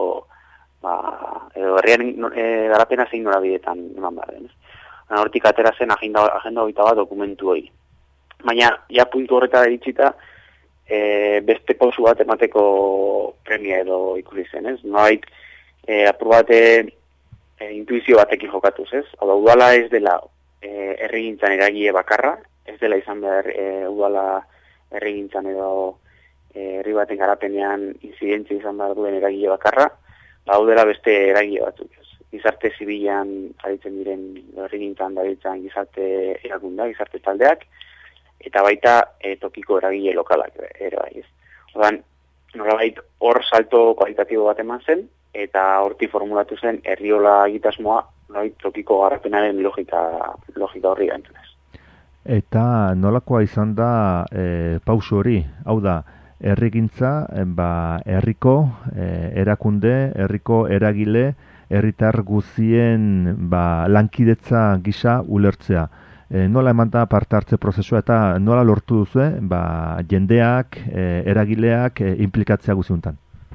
edo herriaren garapena zein norabidetan eman behar den. Hortik atera zen Agenda 21 dokumentu hori. Baina, ja puntu horretara iritsita, beste pausu bat emateko premia edo ikusi zen, ez? Noait, aprobate intuizio batekin jokatuz, ez? Hau da, udala ez dela herrigintzan eragile bakarra, ez dela izan behar udala herrigintzan edo herri baten garapenean inzidentzia izan behar duen eragile bakarra, hau dela beste eragile batzuk, ez? Gizarte zibilan aritzen diren herrigintzan dabiltzan gizarte erakunda, gizarte taldeak, eta baita tokiko eragile lokalak ere bai, ez. Orduan, nolabait hor salto kualitatibo bat eman zen, eta hortik formulatu zen Herriola egitasmoa nolabait tokiko garapenaren logika horri gantzunez. Eta nolakoa izan da pausu hori, hau da, herrigintza, herriko erakunde, herriko eragile, herritar guzien lankidetza gisa ulertzea. Nola eman da parte hartze prozesua eta nola lortu duzu jendeak, eragileak inplikatzea guztiuntan?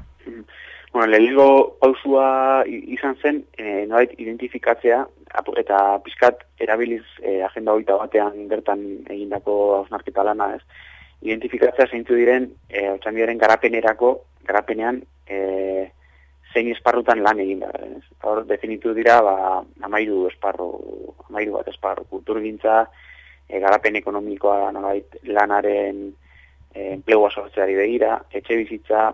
Lehenengo pausua izan zen, nolait identifikatzea, eta pixkat erabiliz Agenda 21 bertan egindako hausnarketa lana, ez? Identifikatzea zeintzu diren Otxandioren garapenean zein esparrutan lan egin da. Hor definitu dira 13 esparru, kulturgintza, garapen ekonomikoa nolait lanaren enplegua sortzeari begira, etxe bizitza,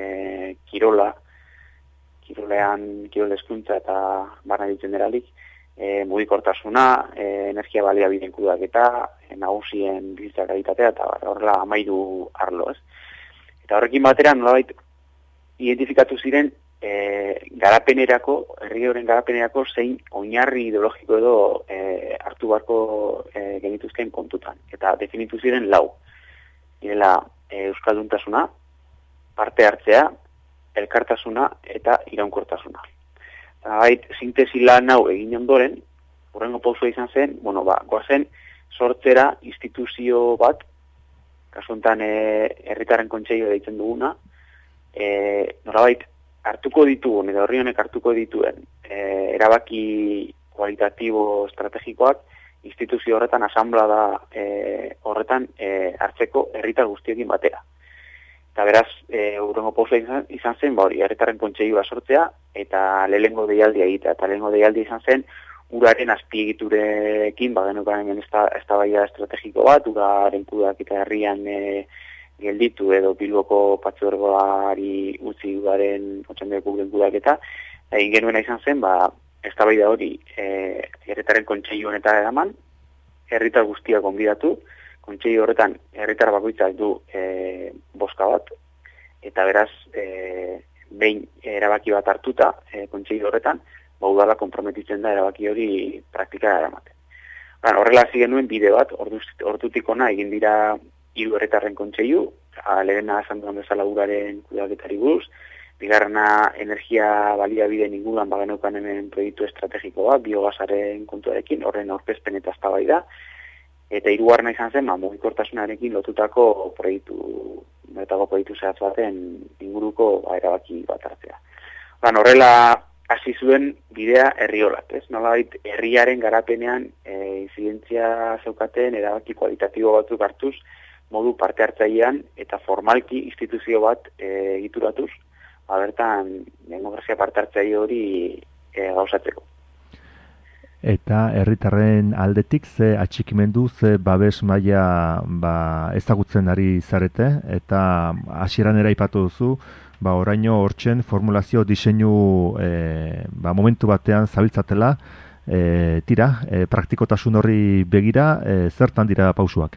kirol hezkuntza eta barna ditzen deralik, mugikortasuna, energia baliabideen kudeaketa, nagusien bizitza kalitatea eta horrela 13 arlo, ez. Eta horrekin batera nolabait identifikatu ziren garapenerako, herri horren garapenerako zein oinarri ideologiko edo hartu beharko genituzken kontutan. Eta definitu ziren 4. Direla euskalduntasuna, parte hartzea, elkartasuna eta iraunkortasuna. Eta sintesi lan hau egin ondoren, hurrengo pausua izan zen, goazen sortzera instituzio bat, kasu honetan herritarren kontseilua deitzen duguna, nolabait hartuko ditugun, edo horri honek hartuko dituen, erabaki kualitatibo estrategikoak, instituzio horretan, asanblada horretan hartzeko herritar guztiekin batera. Eta beraz, hurrengo pausa izan zen, herritarren kontseilua sortzea, eta lehengo deialdia egitea. Eta lehengo deialdia izan zen, uraren azpiegiturekin, geneukan hemen eztabaida estrategiko bat, uraren kudeaketa herrian gelditu edo Bilboko patzuergoari utzi uraren otxandeko kudeaketa. Egin genuena izan zen, eztabaida hori herritarren kontseilu honetara eraman, herritar guztiak gonbidatu, kontseilu horretan herritar bakoitzak du boska bat, eta beraz, behin erabaki bat hartuta kontseilu horretan, udala konprometitzen da erabaki hori praktikara eramaten. Horrela hasi genuen bide bat, ordutik hona egin dira 3 herritarren kontseilu, lehena esan duan bezala uraren kudeaketari buruz, bigarrena energia baliabideen inguruan bageneukan hemen proiektu estrategiko bat, biogasaren kontuarekin, horren aurkezpen eta eztabaida, eta 3. izan zen, mugikortasunarekin lotutako proiektu zehatz baten inguruko erabaki bat hartzea. Horrela hasi zuen bidea herriolat, ez? Nolabait herriaren garapenean inzidentzia zeukaten erabaki kualitatibo batzuk hartuz, modu parte hartzailean eta formalki instituzio bat egituratuz, bertan demokrazia parte hartzaile hori gauzatzeko. Eta herritarren aldetik ze atxikimendu, ze babes maila ezagutzen ari zarete, eta hasieran ere aipatu duzu, oraino hortzen formulazio diseinu momentu batean zabiltzatela, praktikotasun horri begira, zertan dira pausuak?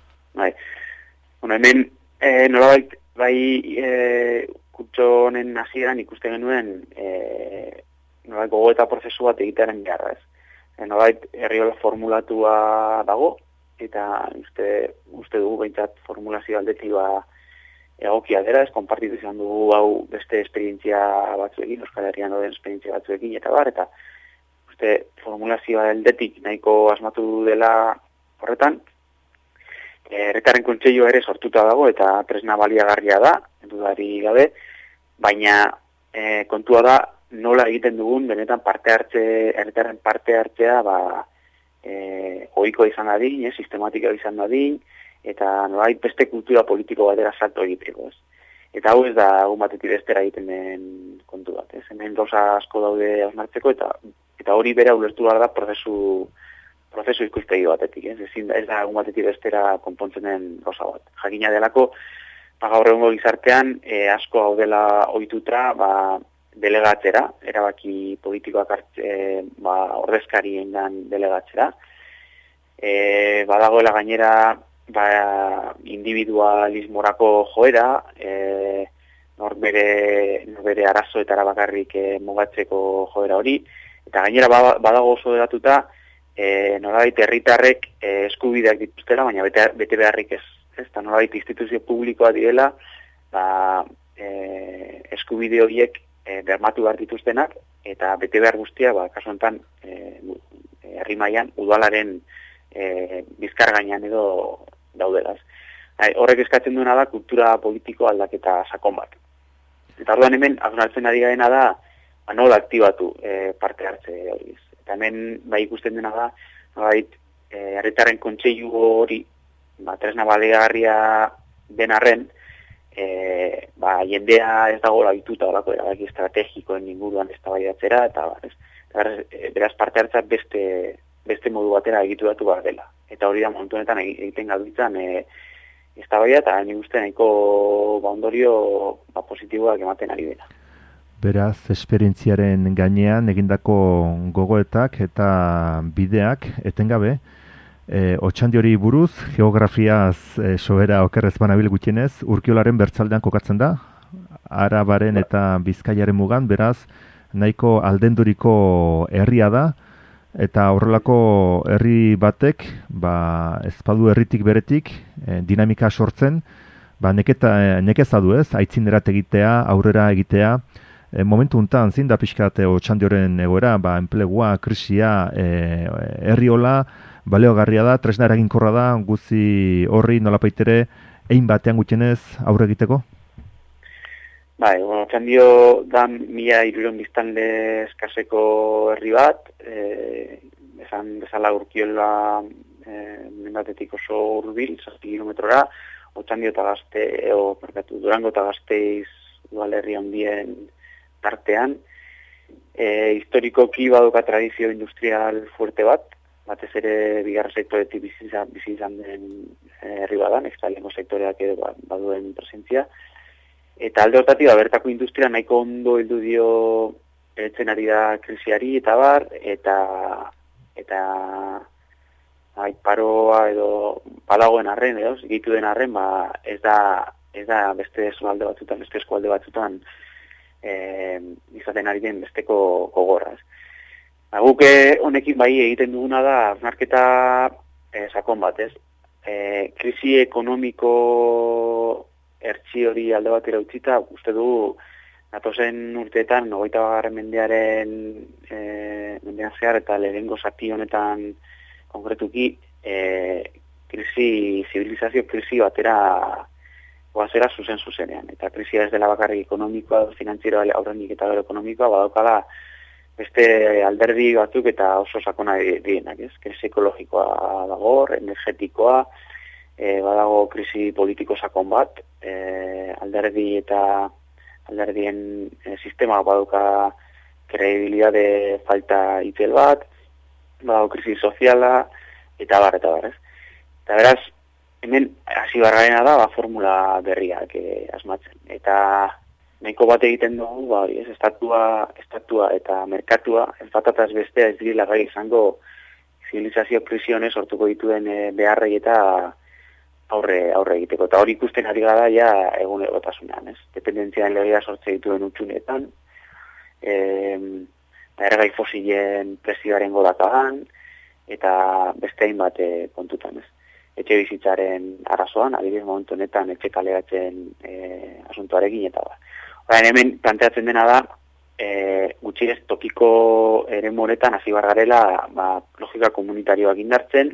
Hemen nolabait kurtso honen hasieran ikusten genuen nolabait gogoeta prozesu bat egitearen beharra, ez? Nolabait herriola formulatua dago, eta uste dugu behintzat formulazio aldetik egokia dela, ez konpartitu izan dugu hau beste esperientzia batzuekin, Euskal Herrian dauden esperientzia batzuekin, eta uste formulazioa aldetik nahiko asmatu dela horretan. Herritarren kontseilua ere sortuta dago eta tresna baliagarria da, dudari gabe, baina kontua da nola egiten dugun benetan herritarren parte hartzea ohikoa izan dadin, sistematika izan dadin, eta nolabait beste kultura politiko batera salto egiteko, ez? Eta hau ez da egun batetik bestera egiten den kontu bat, ez? Hemen gauza asko daude hausnartzeko, eta hori bera ulertu behar da prozesu ikuspegi batetik, ez? Ez da egun batetik bestera konpontzen den gauza bat. Jakina delako, gaur egungo gizartean, asko hau dela ohituta, delegatzera, erabaki politikoak ordezkariengan delegatzera. Badagoela gainera individualismorako joera, norbere arazoetara bakarrik mugatzeko joera hori, eta gainera badago oso deratuta nolabait herritarrek eskubideak dituztela, baina bete beharrik ez. Eta nolabait instituzio publikoa direla, eskubide horiek bermatu behar dituztenak, eta bete behar guztia, kasu honetan, herri mailan udalaren bizkar gainean edo daudelaz. Horrek eskatzen duena da kultura politiko aldaketa sakon bat. Eta orduan hemen, hausnartzen ari garena da, nola aktibatu parte hartze hori. Eta hemen ikusten dena da, herritarren kontseilu hori, tresna baliagarria den arren, jendea ez dago labituta horako erabaki estrategikoen inguruan eztabaidatzera, eta beraz parte hartza beste modu batera egituratu behar dela. Eta hori da momentu honetan egiten galduitzan eztabaida, eta nik uste nahiko ondorio positiboak ematen ari dena. Beraz, esperientziaren gainean egindako gogoetak eta bideak etengabe Otxandiori buruz, geografiaz sobera okerrez banabil gutxienez, Urkiolaren bertzaldean kokatzen da, Arabaren eta Bizkaiaren mugan, beraz, nahiko aldenduriko herria da, eta horrelako herri batek, ez badu herritik beretik, dinamika sortzen, nekeza du ez, aitzinerat egitea, aurrera egitea, momentu untan, zin da pixkat Otxandioren egoera, enplegua, krisia, herri hola, baleogarria da, tresna eraginkorra da, guzi horri nolapaitere, egin batean gutxienez aurre egiteko? Otxandio da 1.300 biztanle eskaseko herri bat, esan bezala Urkiola mendatetik oso hurbil, 7 kilometrora, Otxandio eta Durango eta Gasteiz udalerri handien tartean, historikoki baduka tradizio industrial fuerte bat, batez ere bigarren sektoretik bizi izan den herri badan, eta lehenko sektoreak edo baduen presentzia. Eta alde hortatik, bertako industria nahiko ondo heldu dio heltzen ari da krisiari eta bar, eta paroa edo palagoen arren, gitu den arren, ez da beste eskualde batzutan izaten ari den besteko gogorraz. Guk honekin bai egiten duguna da hausnarketa sakon bat, ez? Krisi ekonomiko ertsi hori alde batera utzita, uste du datozen urteetan 21. mendean zehar eta lehenengo zati honetan konkretuki zibilizazio krisi batera goazera zuzenean. Eta krisia ez dela bakarrik ekonomikoa, finantzieroa aurrenik eta gero ekonomikoa, badaukala beste alderdi batzuk eta oso sakona dienak, ez? Krisi ekologikoa dago, energetikoa, badago krisi politiko sakon bat, alderdien sistema baduka kredibilitate falta itel bat, badago krisi soziala, eta bar, ez? Eta beraz, hemen hasi barrarena da, formula berriak asmatzen. Eta nahiko bat egiten dugu, estatua eta merkatua, ez batataz bestea ez direla gai izango zibilizazio krisionez sortuko dituen beharrei eta aurre egiteko. Eta hori ikusten ari gara ja egunerotasunean, ez? Dependentziaren legea sortze dituen utxunetan, erregai fosilen prezioaren godakadan, eta beste hainbat kontutan, ez? Etxe bizitzaren arazoan, adibidez momentu honetan etxe kaleratzen asuntoarekin eta da. Hemen planteatzen dena da, gutxinez tokiko eremu honetan hasi bargarela logika komunitarioak indartzen,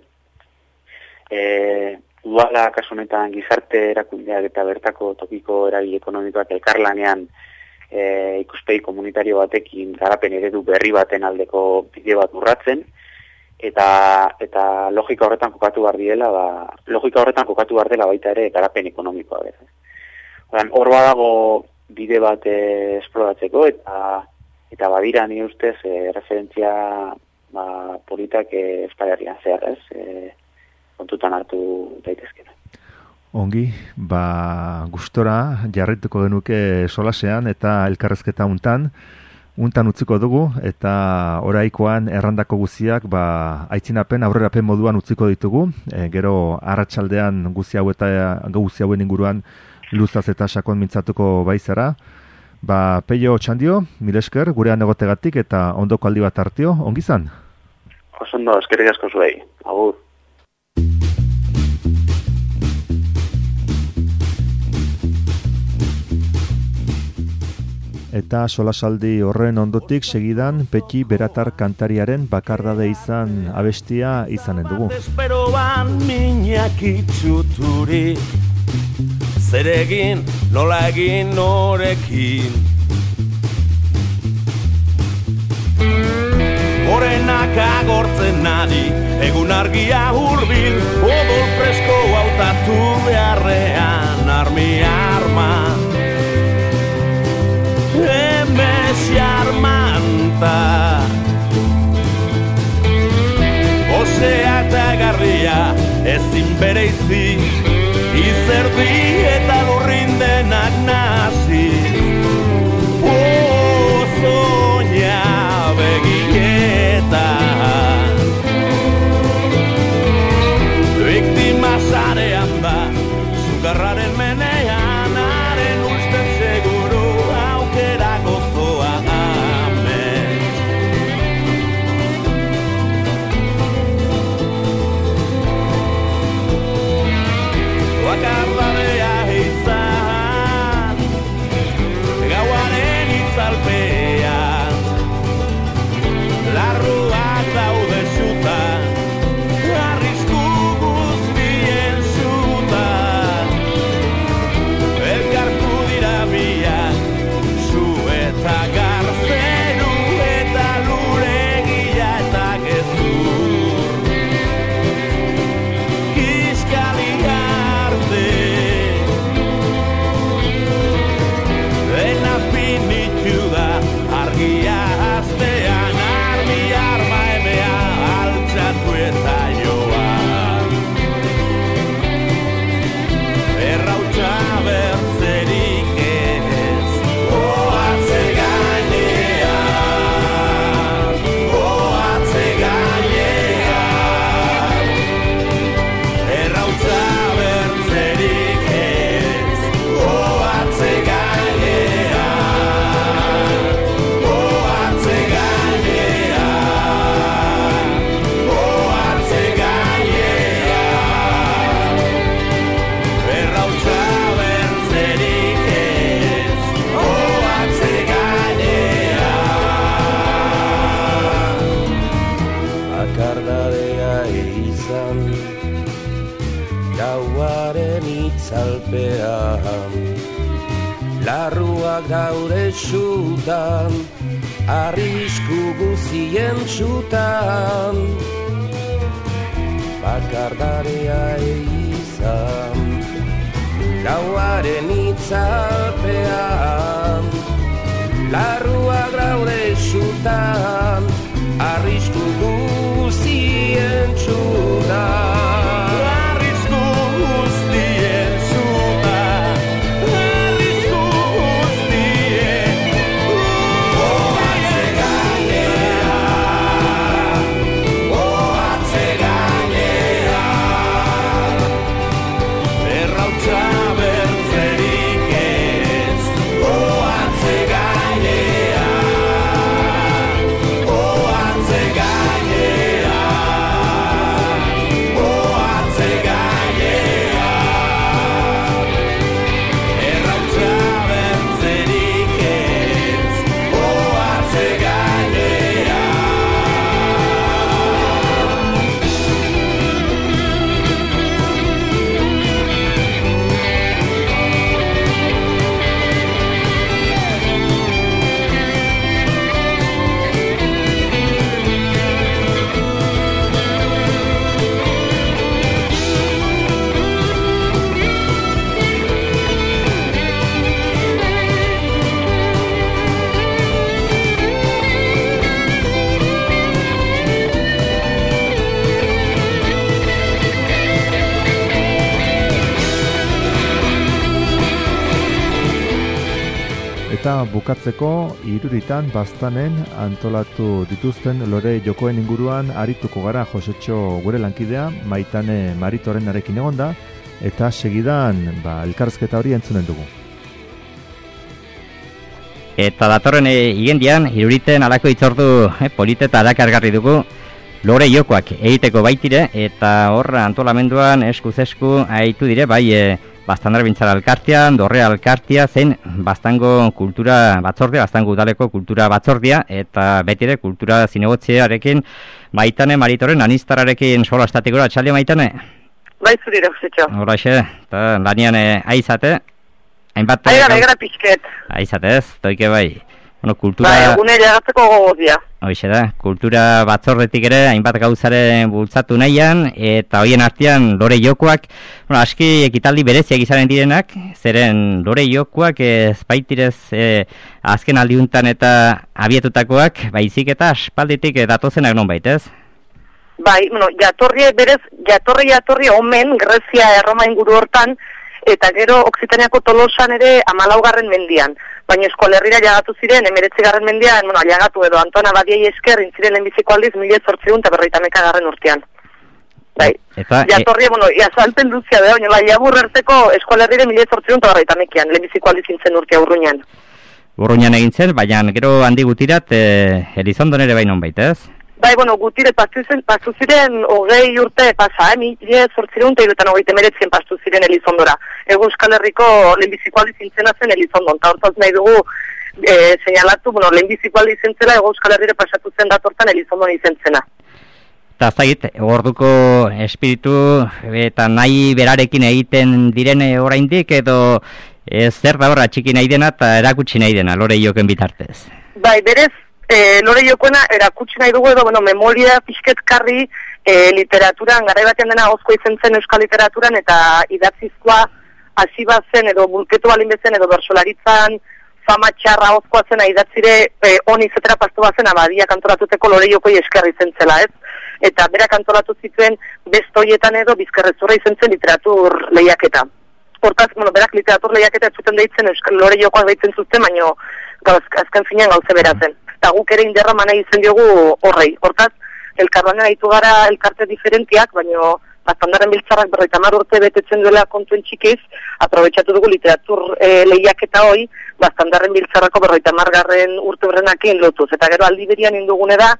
udala kasu honetan gizarte erakundeak eta bertako tokiko eragile ekonomikoak elkarlanean ikuspegi komunitario batekin garapen eredu berri baten aldeko bide bat urratzen, eta logika horretan kokatu behar dela baita ere garapen ekonomikoa bera. Hor badago bide bat esploratzeko eta badira ni ustez referentzia politak Euskal Herrian zehar, ez? Kontutan hartu daitezkena. Ongi, gustora jarrituko genuke solasean eta elkarrezketa untan utziko dugu, eta oraikoan errandako guziak aitzinapen, aurrerapen moduan utziko ditugu, gero arratsaldean guzi hauen inguruan luzaz eta sakon mintzatuko baizara. Peio Otxandio, mil esker, gurean egotegatik eta ondoko aldi bat hartio, ongi zan? Osondo, eskerrik asko zuei, agur. Eta solasaldi horren ondotik segidan Petxi Beratar kantariaren bakardade izan abestia izanen dugu. Esperoan minak itxuturik, zer egin, nola egin norekin. Horenak agortzen nadi, egun argia hurbil, odol fresko hautatu beharrean armi arma. Armanta Osea eta garria ezin bereizi, izerdi eta lurrin denak nazi. Soña begietan haren menean, haren usten seguru, aukera gozoa amen. Bakardadea izan, gauaren itzalpean, larruak daude zutan, arrisku guztien zutan, elkartu dira biak, zu eta garzeru eta luregia eta gezur. Kiskali arte, dena finitu da, argia hastean, armi arma emea, altxatu eta joa. Errautsa bertzerik ez, oatze gainean, oatze gainean. Errautsa bertzerik ez, oatze gainean, oatze gainean, oatze gainean. Errautsa bertzerik ez, oatze gainean. Bakardadea izan, gauaren itzalpean, larruak daude zutan, arrisku guzien zutan. Bakardadea izan, gauaren itzalpean, larruak daude zutan, arrisku guzien zutan. Arrisku guztien zutan, arrisku guztien. Oatze gainean, oatze gainean. Errautsa bertzerik ez, Oatze gainean, oatze gainean, oatze gainean. errautsa bertzerik ez, Oatze gainean. Eta bukatzeko Iruritan Baztanen antolatu dituzten lore jokoen inguruan arituko gara. Josetxo gure lankidea, Maitane Maritorenarekin egonda, eta segidan elkarrizketa hori entzunen dugu. Eta datorren igendian, Iruriten alako itzordu polite eta adakargarri dugu lore jokoak egiteko baitire, eta hor antolamenduan eskuz esku aitu dire, bai Baztanar Bintzara Alkartea, Dorrea Alkartea, zein Baztango kultura batzordea, Baztango udaleko kultura batzordea, eta betire kultura zinegotzearekin Maitane Maritoren anistararekin sola estatikora. Txalde, Maitane? Bai, zurira, Josetxo. Horaxe, eta lanian aizate. Hainbat... Aigara pixket. Aizate ez, toike bai. Bueno, kultura... Bai, egune jagatzeko gogozia. Hoixe da, kultura batzordetik ere hainbat gauzare bultzatu nahian, eta hoien artean lore jokoak, bueno, aski ekitaldi bereziak izaren direnak, zeren lore jokoak ezbaitirez azken aldiuntan eta abietutakoak, baizik eta aspalditik datozenak non baitez? Bai, bueno, jatorri omen, Grezia, Erroma inguru hortan, eta gero Okzitaniako Tolosan ere 14. mendian. Baina Euskal Herrira jagatu ziren 19. mendian, bueno, jagatu edo Antona Badiei esker intziren lehenbiziko aldiz 1851 urtean. Bai. Eta jatorria, azalpen duzia da, baina Labur erteko eskolarrire 1890an, lehenbiziko aldiz zintzen urtea Urruñan. Urruñan egin zen, baina gero handi gutirat Elizondon ere bainon baita, ez? Bai, gutire pastu ziren 20 urte pasa, 1879 pastu ziren Elizondora. Ego Euskal Herriko lehenbiziko aldiz zintzena zen Elizondon, eta hortaz nahi dugu seinalatu, lehenbiziko aldiz zintzela Ego Euskal Herrire pasatu zen datortan Elizondon izentzena. Eta zait, orduko espiritu eta nahi berarekin egiten direne oraindik edo zer da horra txiki nahi dena eta erakutsi nahi dena, Lore Ioken bitartez? Bai, berez, Lore Iokoena erakutsi nahi dugu edo, memoria pixketkarri literaturan, garai batean dena ozko izen zen euskal literaturan eta idatzizkoa hasi bazen edo bulketu balin bezen edo bersolaritzan fama txarra ozkoa zena idatzire honi zetera pastu bazen abadia kantoratuteko Lore Iokoi eskerri zen zela, ez? Eta berak antolatu zituen bestoietan edo bizkarrezurra izen zen literatur lehiaketa. Hortaz, berak literatur lehiaketa ez zuten deitzen Euskal Lore Iokoak deitzen zuten, baino azken finean gauze berazen. Eta guk ere inderra mana izen diogu horrei. Hortaz, elkarbanen haitu gara elkarte diferentiak, baino Bastandaren Biltzarrak 50 urte betetzen duela kontuen txikiz, aprobetxatu dugu literatur lehiaketa hoi, Bastandaren Biltzarrako 50. urte horrenakin lotuz. Eta gero aldi berian indugune da,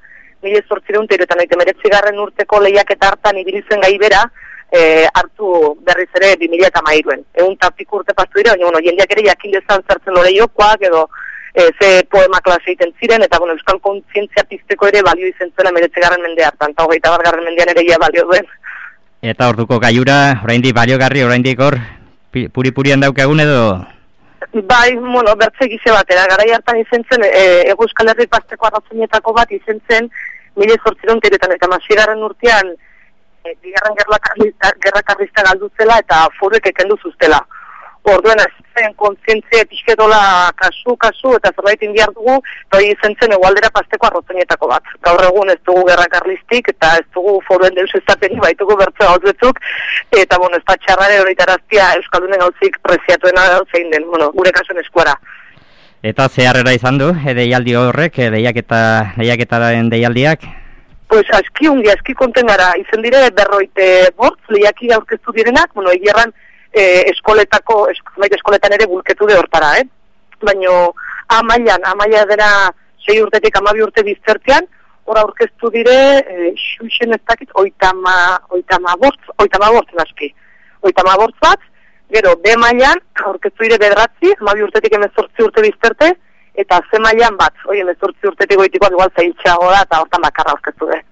1899 urteko lehiaketa hartan ibilizen gai bera, hartu berriz ere 2013an. Egun tapik urte pastu dira, baina jendeak ere jakin dezan zertzen Lore Iokoak edo ze poema klase egiten ziren, eta euskal kontzientzia pizteko ere balio izen zuela 19. mende hartan, eta 21. mendean ere ia balio duen. Eta orduko gaiura, oraindik baliogarri, oraindik hor, puri-purian daukagun edo? Bai, bertze gize batera, garai hartan izen zen, Ego Euskal Herri pasteko arrazoinetako bat izen zen, 1830 urtean, bigarren gerra karlista galdu zela eta foruek ekendu zuztela. Orduan zen kontzientzia pixketola kasu eta zerbait indiar dugu, eta hori izen zen egualdera pasteko arrazoinetako bat. Gaur egun ez dugu gerra karlistik eta ez dugu foruen deus ezapeni baitugu bertze gauzetzuk, eta ez da txarrare horretaraztia Euskaldunen gauzik preziatuena zein den, gure kasuen eskuara. Eta zeharrera izan du, deialdi horrek, lehiaketaren deialdiak? Pues aski konten gara, izen dire berroite bortz, lehiaki aurkeztu direnak, egierran eskoletan ere bulketu de hortara, Baina amaia dena 6 urtetik 12 urte biztertean, hor aurkeztu dire, xuxen ez dakit, 80 bortz naski. 80 bortz bat, gero, B mailan aurkeztu dire 9, 12 urtetik 18 urte bizterte, eta C mailan bat, 18 urtetik goitikoak igual zailtxeago da, eta hortan bakarra aurkeztu de.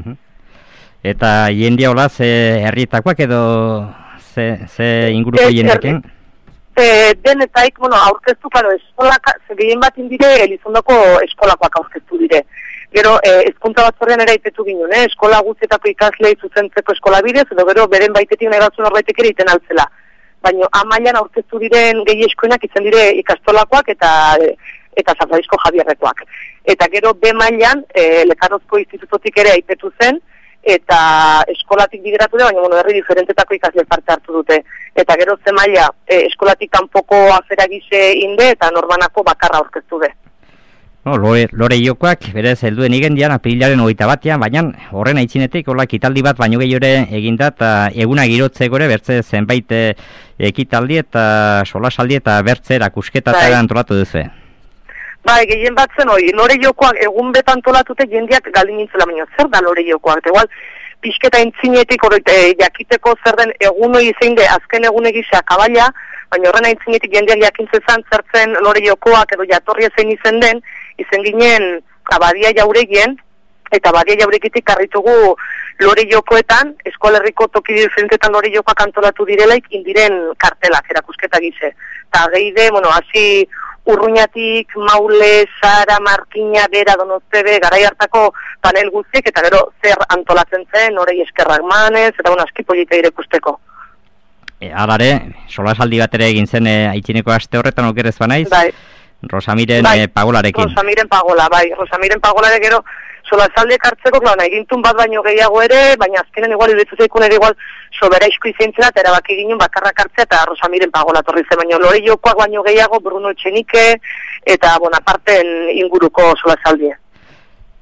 Eta jendia hola, ze herrietakoak edo ze inguruko jendekin? Denetaik, aurkeztu, eskolak, gehien bat indire, Elizondoko eskolakoak aurkeztu dire. Gero, hezkuntza batzordean ere itetu ginen, eskola guztietako ikaslei zuzentzeko eskola bidez, edo gero, beren baitetik nahi batzun horbaitek ere iten altzela. Baina, amailan aurkeztu diren gehi eskoenak itzen dire ikastolakoak eta San Francisco Javierrekoak. Eta gero, B mailan, Lekarozko institutotik ere aitetu zen, eta eskolatik bideratu da, baina herri diferentetako ikasle parte hartu dute. Eta gero ze maila eskolatik kanpoko afera gise inde eta norbanako bakarra aurkeztu de. Lore Iokoak, berez, helduen igendian, aprilaren 21, baina horren aitzinetik, ekitaldi bat baino gehiore eginda, eta eguna girotzeko ere, bertze zenbait ekitaldi eta solasaldi eta bertze erakusketa eta antolatu duzu. Bai, gehien bat zen hori, Lore Iokoak egun betan tolatute jendeak galdin nintzela, baina zer da Lore Iokoak? Igual, pixketa entzinetik jakiteko zer den egun hori zein de azken egun egizea kabaila, baina horren entzinetik jendeak jakintzezan zertzen Lore Iokoak edo jatorria zein izen den, izen ginen abadia jauregien, eta abadia jauregitik karritugu Lore Iokoetan, eskolerriko toki diferentetan Lore Iokoak antolatu direlaik indiren kartelak erakusketa gize. Eta gehide, hasi Urruñatik, Maule, Sara, Markina, Bera, Donostebe, garai hartako panel guztiek, eta gero zer antolatzen zen, orei eskerrak manez, eta aski polita irekusteko. Alare, solasaldi bat ere egin zen aitzineko aste horretan okerez banaiz, bai. Rosamiren pagolarekin. Rosamiren pagola, bai. Rosamiren pagolare gero solasaldiek hartzeko, egintun bat baino gehiago ere, baina azkenen igual iruditu zaikun ere igual sobera izku izentzela, eta erabaki ginen bakarrak hartzea eta Rosamiren pagola torri zen, baina Lore Iokoak baino gehiago, Bruno Etxenike, eta Bonaparten inguruko solasaldia.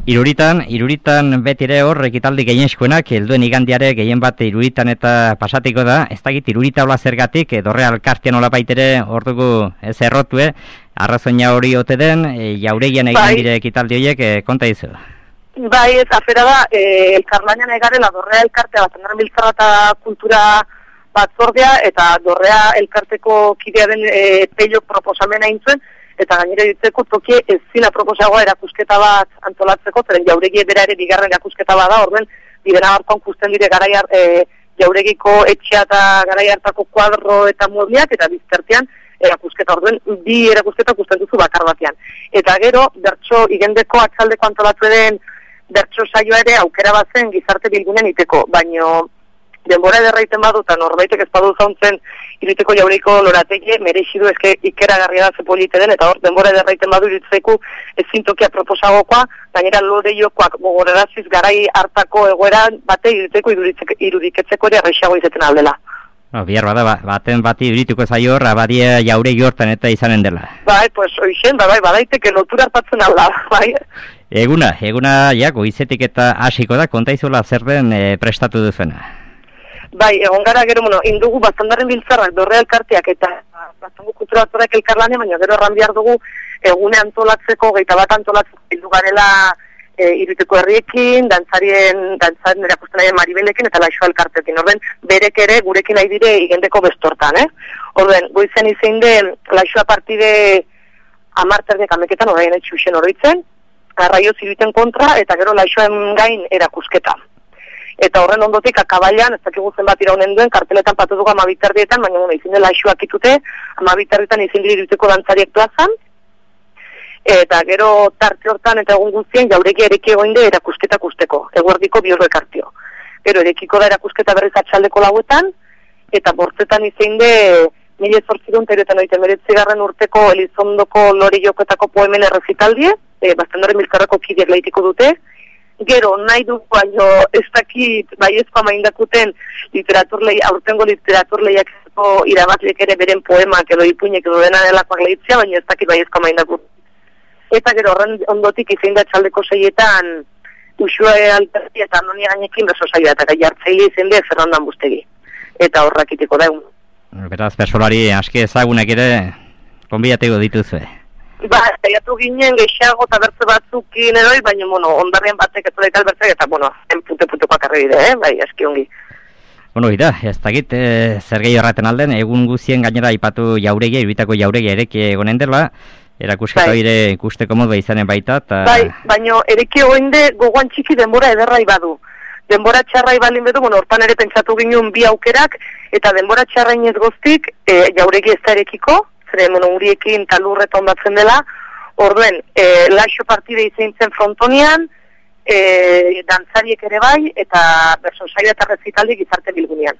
Iruritan beti ere hor ekitaldi gehienezkoenak, helduen igandiare gehien bat Iruritan eta pasatiko da, ez dakit Irurita hola zergatik, Dorrea elkartean hola baitere hor dugu ez errotue, arrazoina hori ote den, jauregian egin dire ekitaldi horiek, konta izu. Bai, ez afera da, elkarlanean egarela Dorrea elkartea bat, Andaren Biltzarra eta kultura batzordea, eta Dorrea elkarteko kidea den peio proposamena intzuen, eta gainera ditzeko toki ez zila proposagoa erakusketa bat antolatzeko, zeren jauregi bera ere bigarren erakusketa bat da, orduen, bidera hartan kusten dire jauregiko etxea eta garai hartako kuadro eta muebliak, eta biztertean erakusketa, orduen, bi erakusketa kusten duzu bakar batean. Eta gero, bertso igendeko atzaldeko antolatu den bertso saioa ere aukera bat zen gizarte bilgunen iteko, baino denbora ederraiten badu eta norbaitek ez badu zauntzen iriteko jaureiko lorateke merexidu eske ikeragarria da zepolite den, eta hor denbora ederraiten badu iritzeko ezin tokia proposagokoa, gainera lode jokoak gogoraraziz garai hartako egoera bate iriteko irudiketzeko ere arreixago izaten aldela. Bihar bada, baten bati irituko zaio hor, abadia jauregi hortan eta izanen dela. Bai, pues oixen, badaiteke lotura hartatzen alda, bai. Eguna, ja, goizetik eta hasiko da, konta izola zer den prestatu duzuena. Bai, egon gara gero, indugu Baztandaren Biltzarrak, Dorrea elkarteak eta Baztango kultura batzordeak elkarlane, baina gero erran behar dugu egune antolatzeko, 21 antolatzeko bildu garela Iruteko herriekin, dantzaren erakusten nahi Maribelekin eta Laixoa elkartekin. Orden, berek ere gurekin nahi dire igendeko bestortan, Orden, goizen izein den Laixoa partide 10 ameketan orain etxusen horritzen, arraio ziruten kontra eta gero Laixoen gain erakusketa. Eta horren ondotik akabailan, ez dakigu zenbat iraunen duen, karteletan patu dugu 12 baina izin dela Laixoak itute, 12 izin dira Iruteko dantzariek plazan, eta gero tarte hortan eta egun guztien jauregi ereki egoinde erakusketak usteko, eguerdiko bi ekartio. Gero erekiko da erakusketa berriz atxaldeko lauetan, eta bortzetan izein de 1889 urteko Elizondoko lore joketako poemen errezitaldie, Baztandaren Biltzarrako kideak laitiko dute. Gero, nahi du, baino, ez dakit, baiezko amaindakuten aurtengo literaturleiak irabazleek ere beren poemak edo ipuinek edo dena delakoak lehitzea, baina ez dakit baiezko amaindakuten. Eta gero horren ondotik izein da txaldeko seietan Uxue Alperti eta Anonia Gainekin beso saioa, eta gai hartzaile izen de Fernandan Bustegi. Eta horrak itiko da egun. Beraz, persolari aski ezagunak ere konbidateko dituzue. Ba, saiatu ginen gehiago eta bertze batzukin eroi, baina, ondarrian batek ez daita albertzak, eta, pute-putekoak arrebide, bai, aski ongi. Ez dakit, zer gehi horreten alden, egun guzien gainera aipatu jauregia, Irubitako jauregia ereki egonen dela, erakusketa ere ikusteko modua izanen baita, eta... Bai, baina ereki egoinde gogoan txiki denbora ederrai badu. Denbora txarrai balin bedu, hortan ere pentsatu ginen bi aukerak, eta denbora txarrainez goztik, jauregi ez da erekiko, zeren uriekin talurreta ondatzen dela, orduen, Laixo partide izan zen frontonian, dantzariek ere bai, eta bersosaio eta rezitaldi gizarte bilgunean.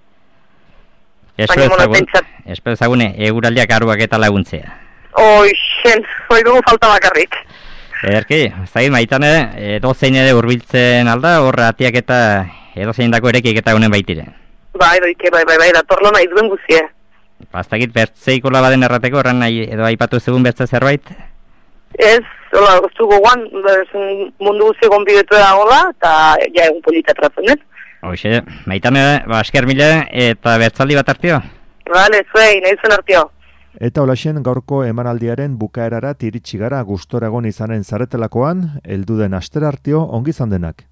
Espero ezagune, eguraldiak aruak eta laguntzea. Hoi dugu falta bakarrik. Ederki, zagin maitane, edozein ere hurbiltzen alda, hor atiak eta edozein dako erekik eta honen baitire. Bai, datorlo nahi duen guzie. Pastakit bertzeiko labaden errateko, horren edo aipatu zegoen bertze zerbait? Ez, goztu gogoan, mundu guzi gonbidetu edagola, eta ja egun polita trazen, ez? Hoxe, maitane, esker mile, eta bertzaldi bat hartio? Bale, zuei, nahi zen hartio. Eta holaxen gaurko emanaldiaren bukaerarat iritsi gara gustoragon izanen zaretelakoan, helduden astera hartio ongi izan denak.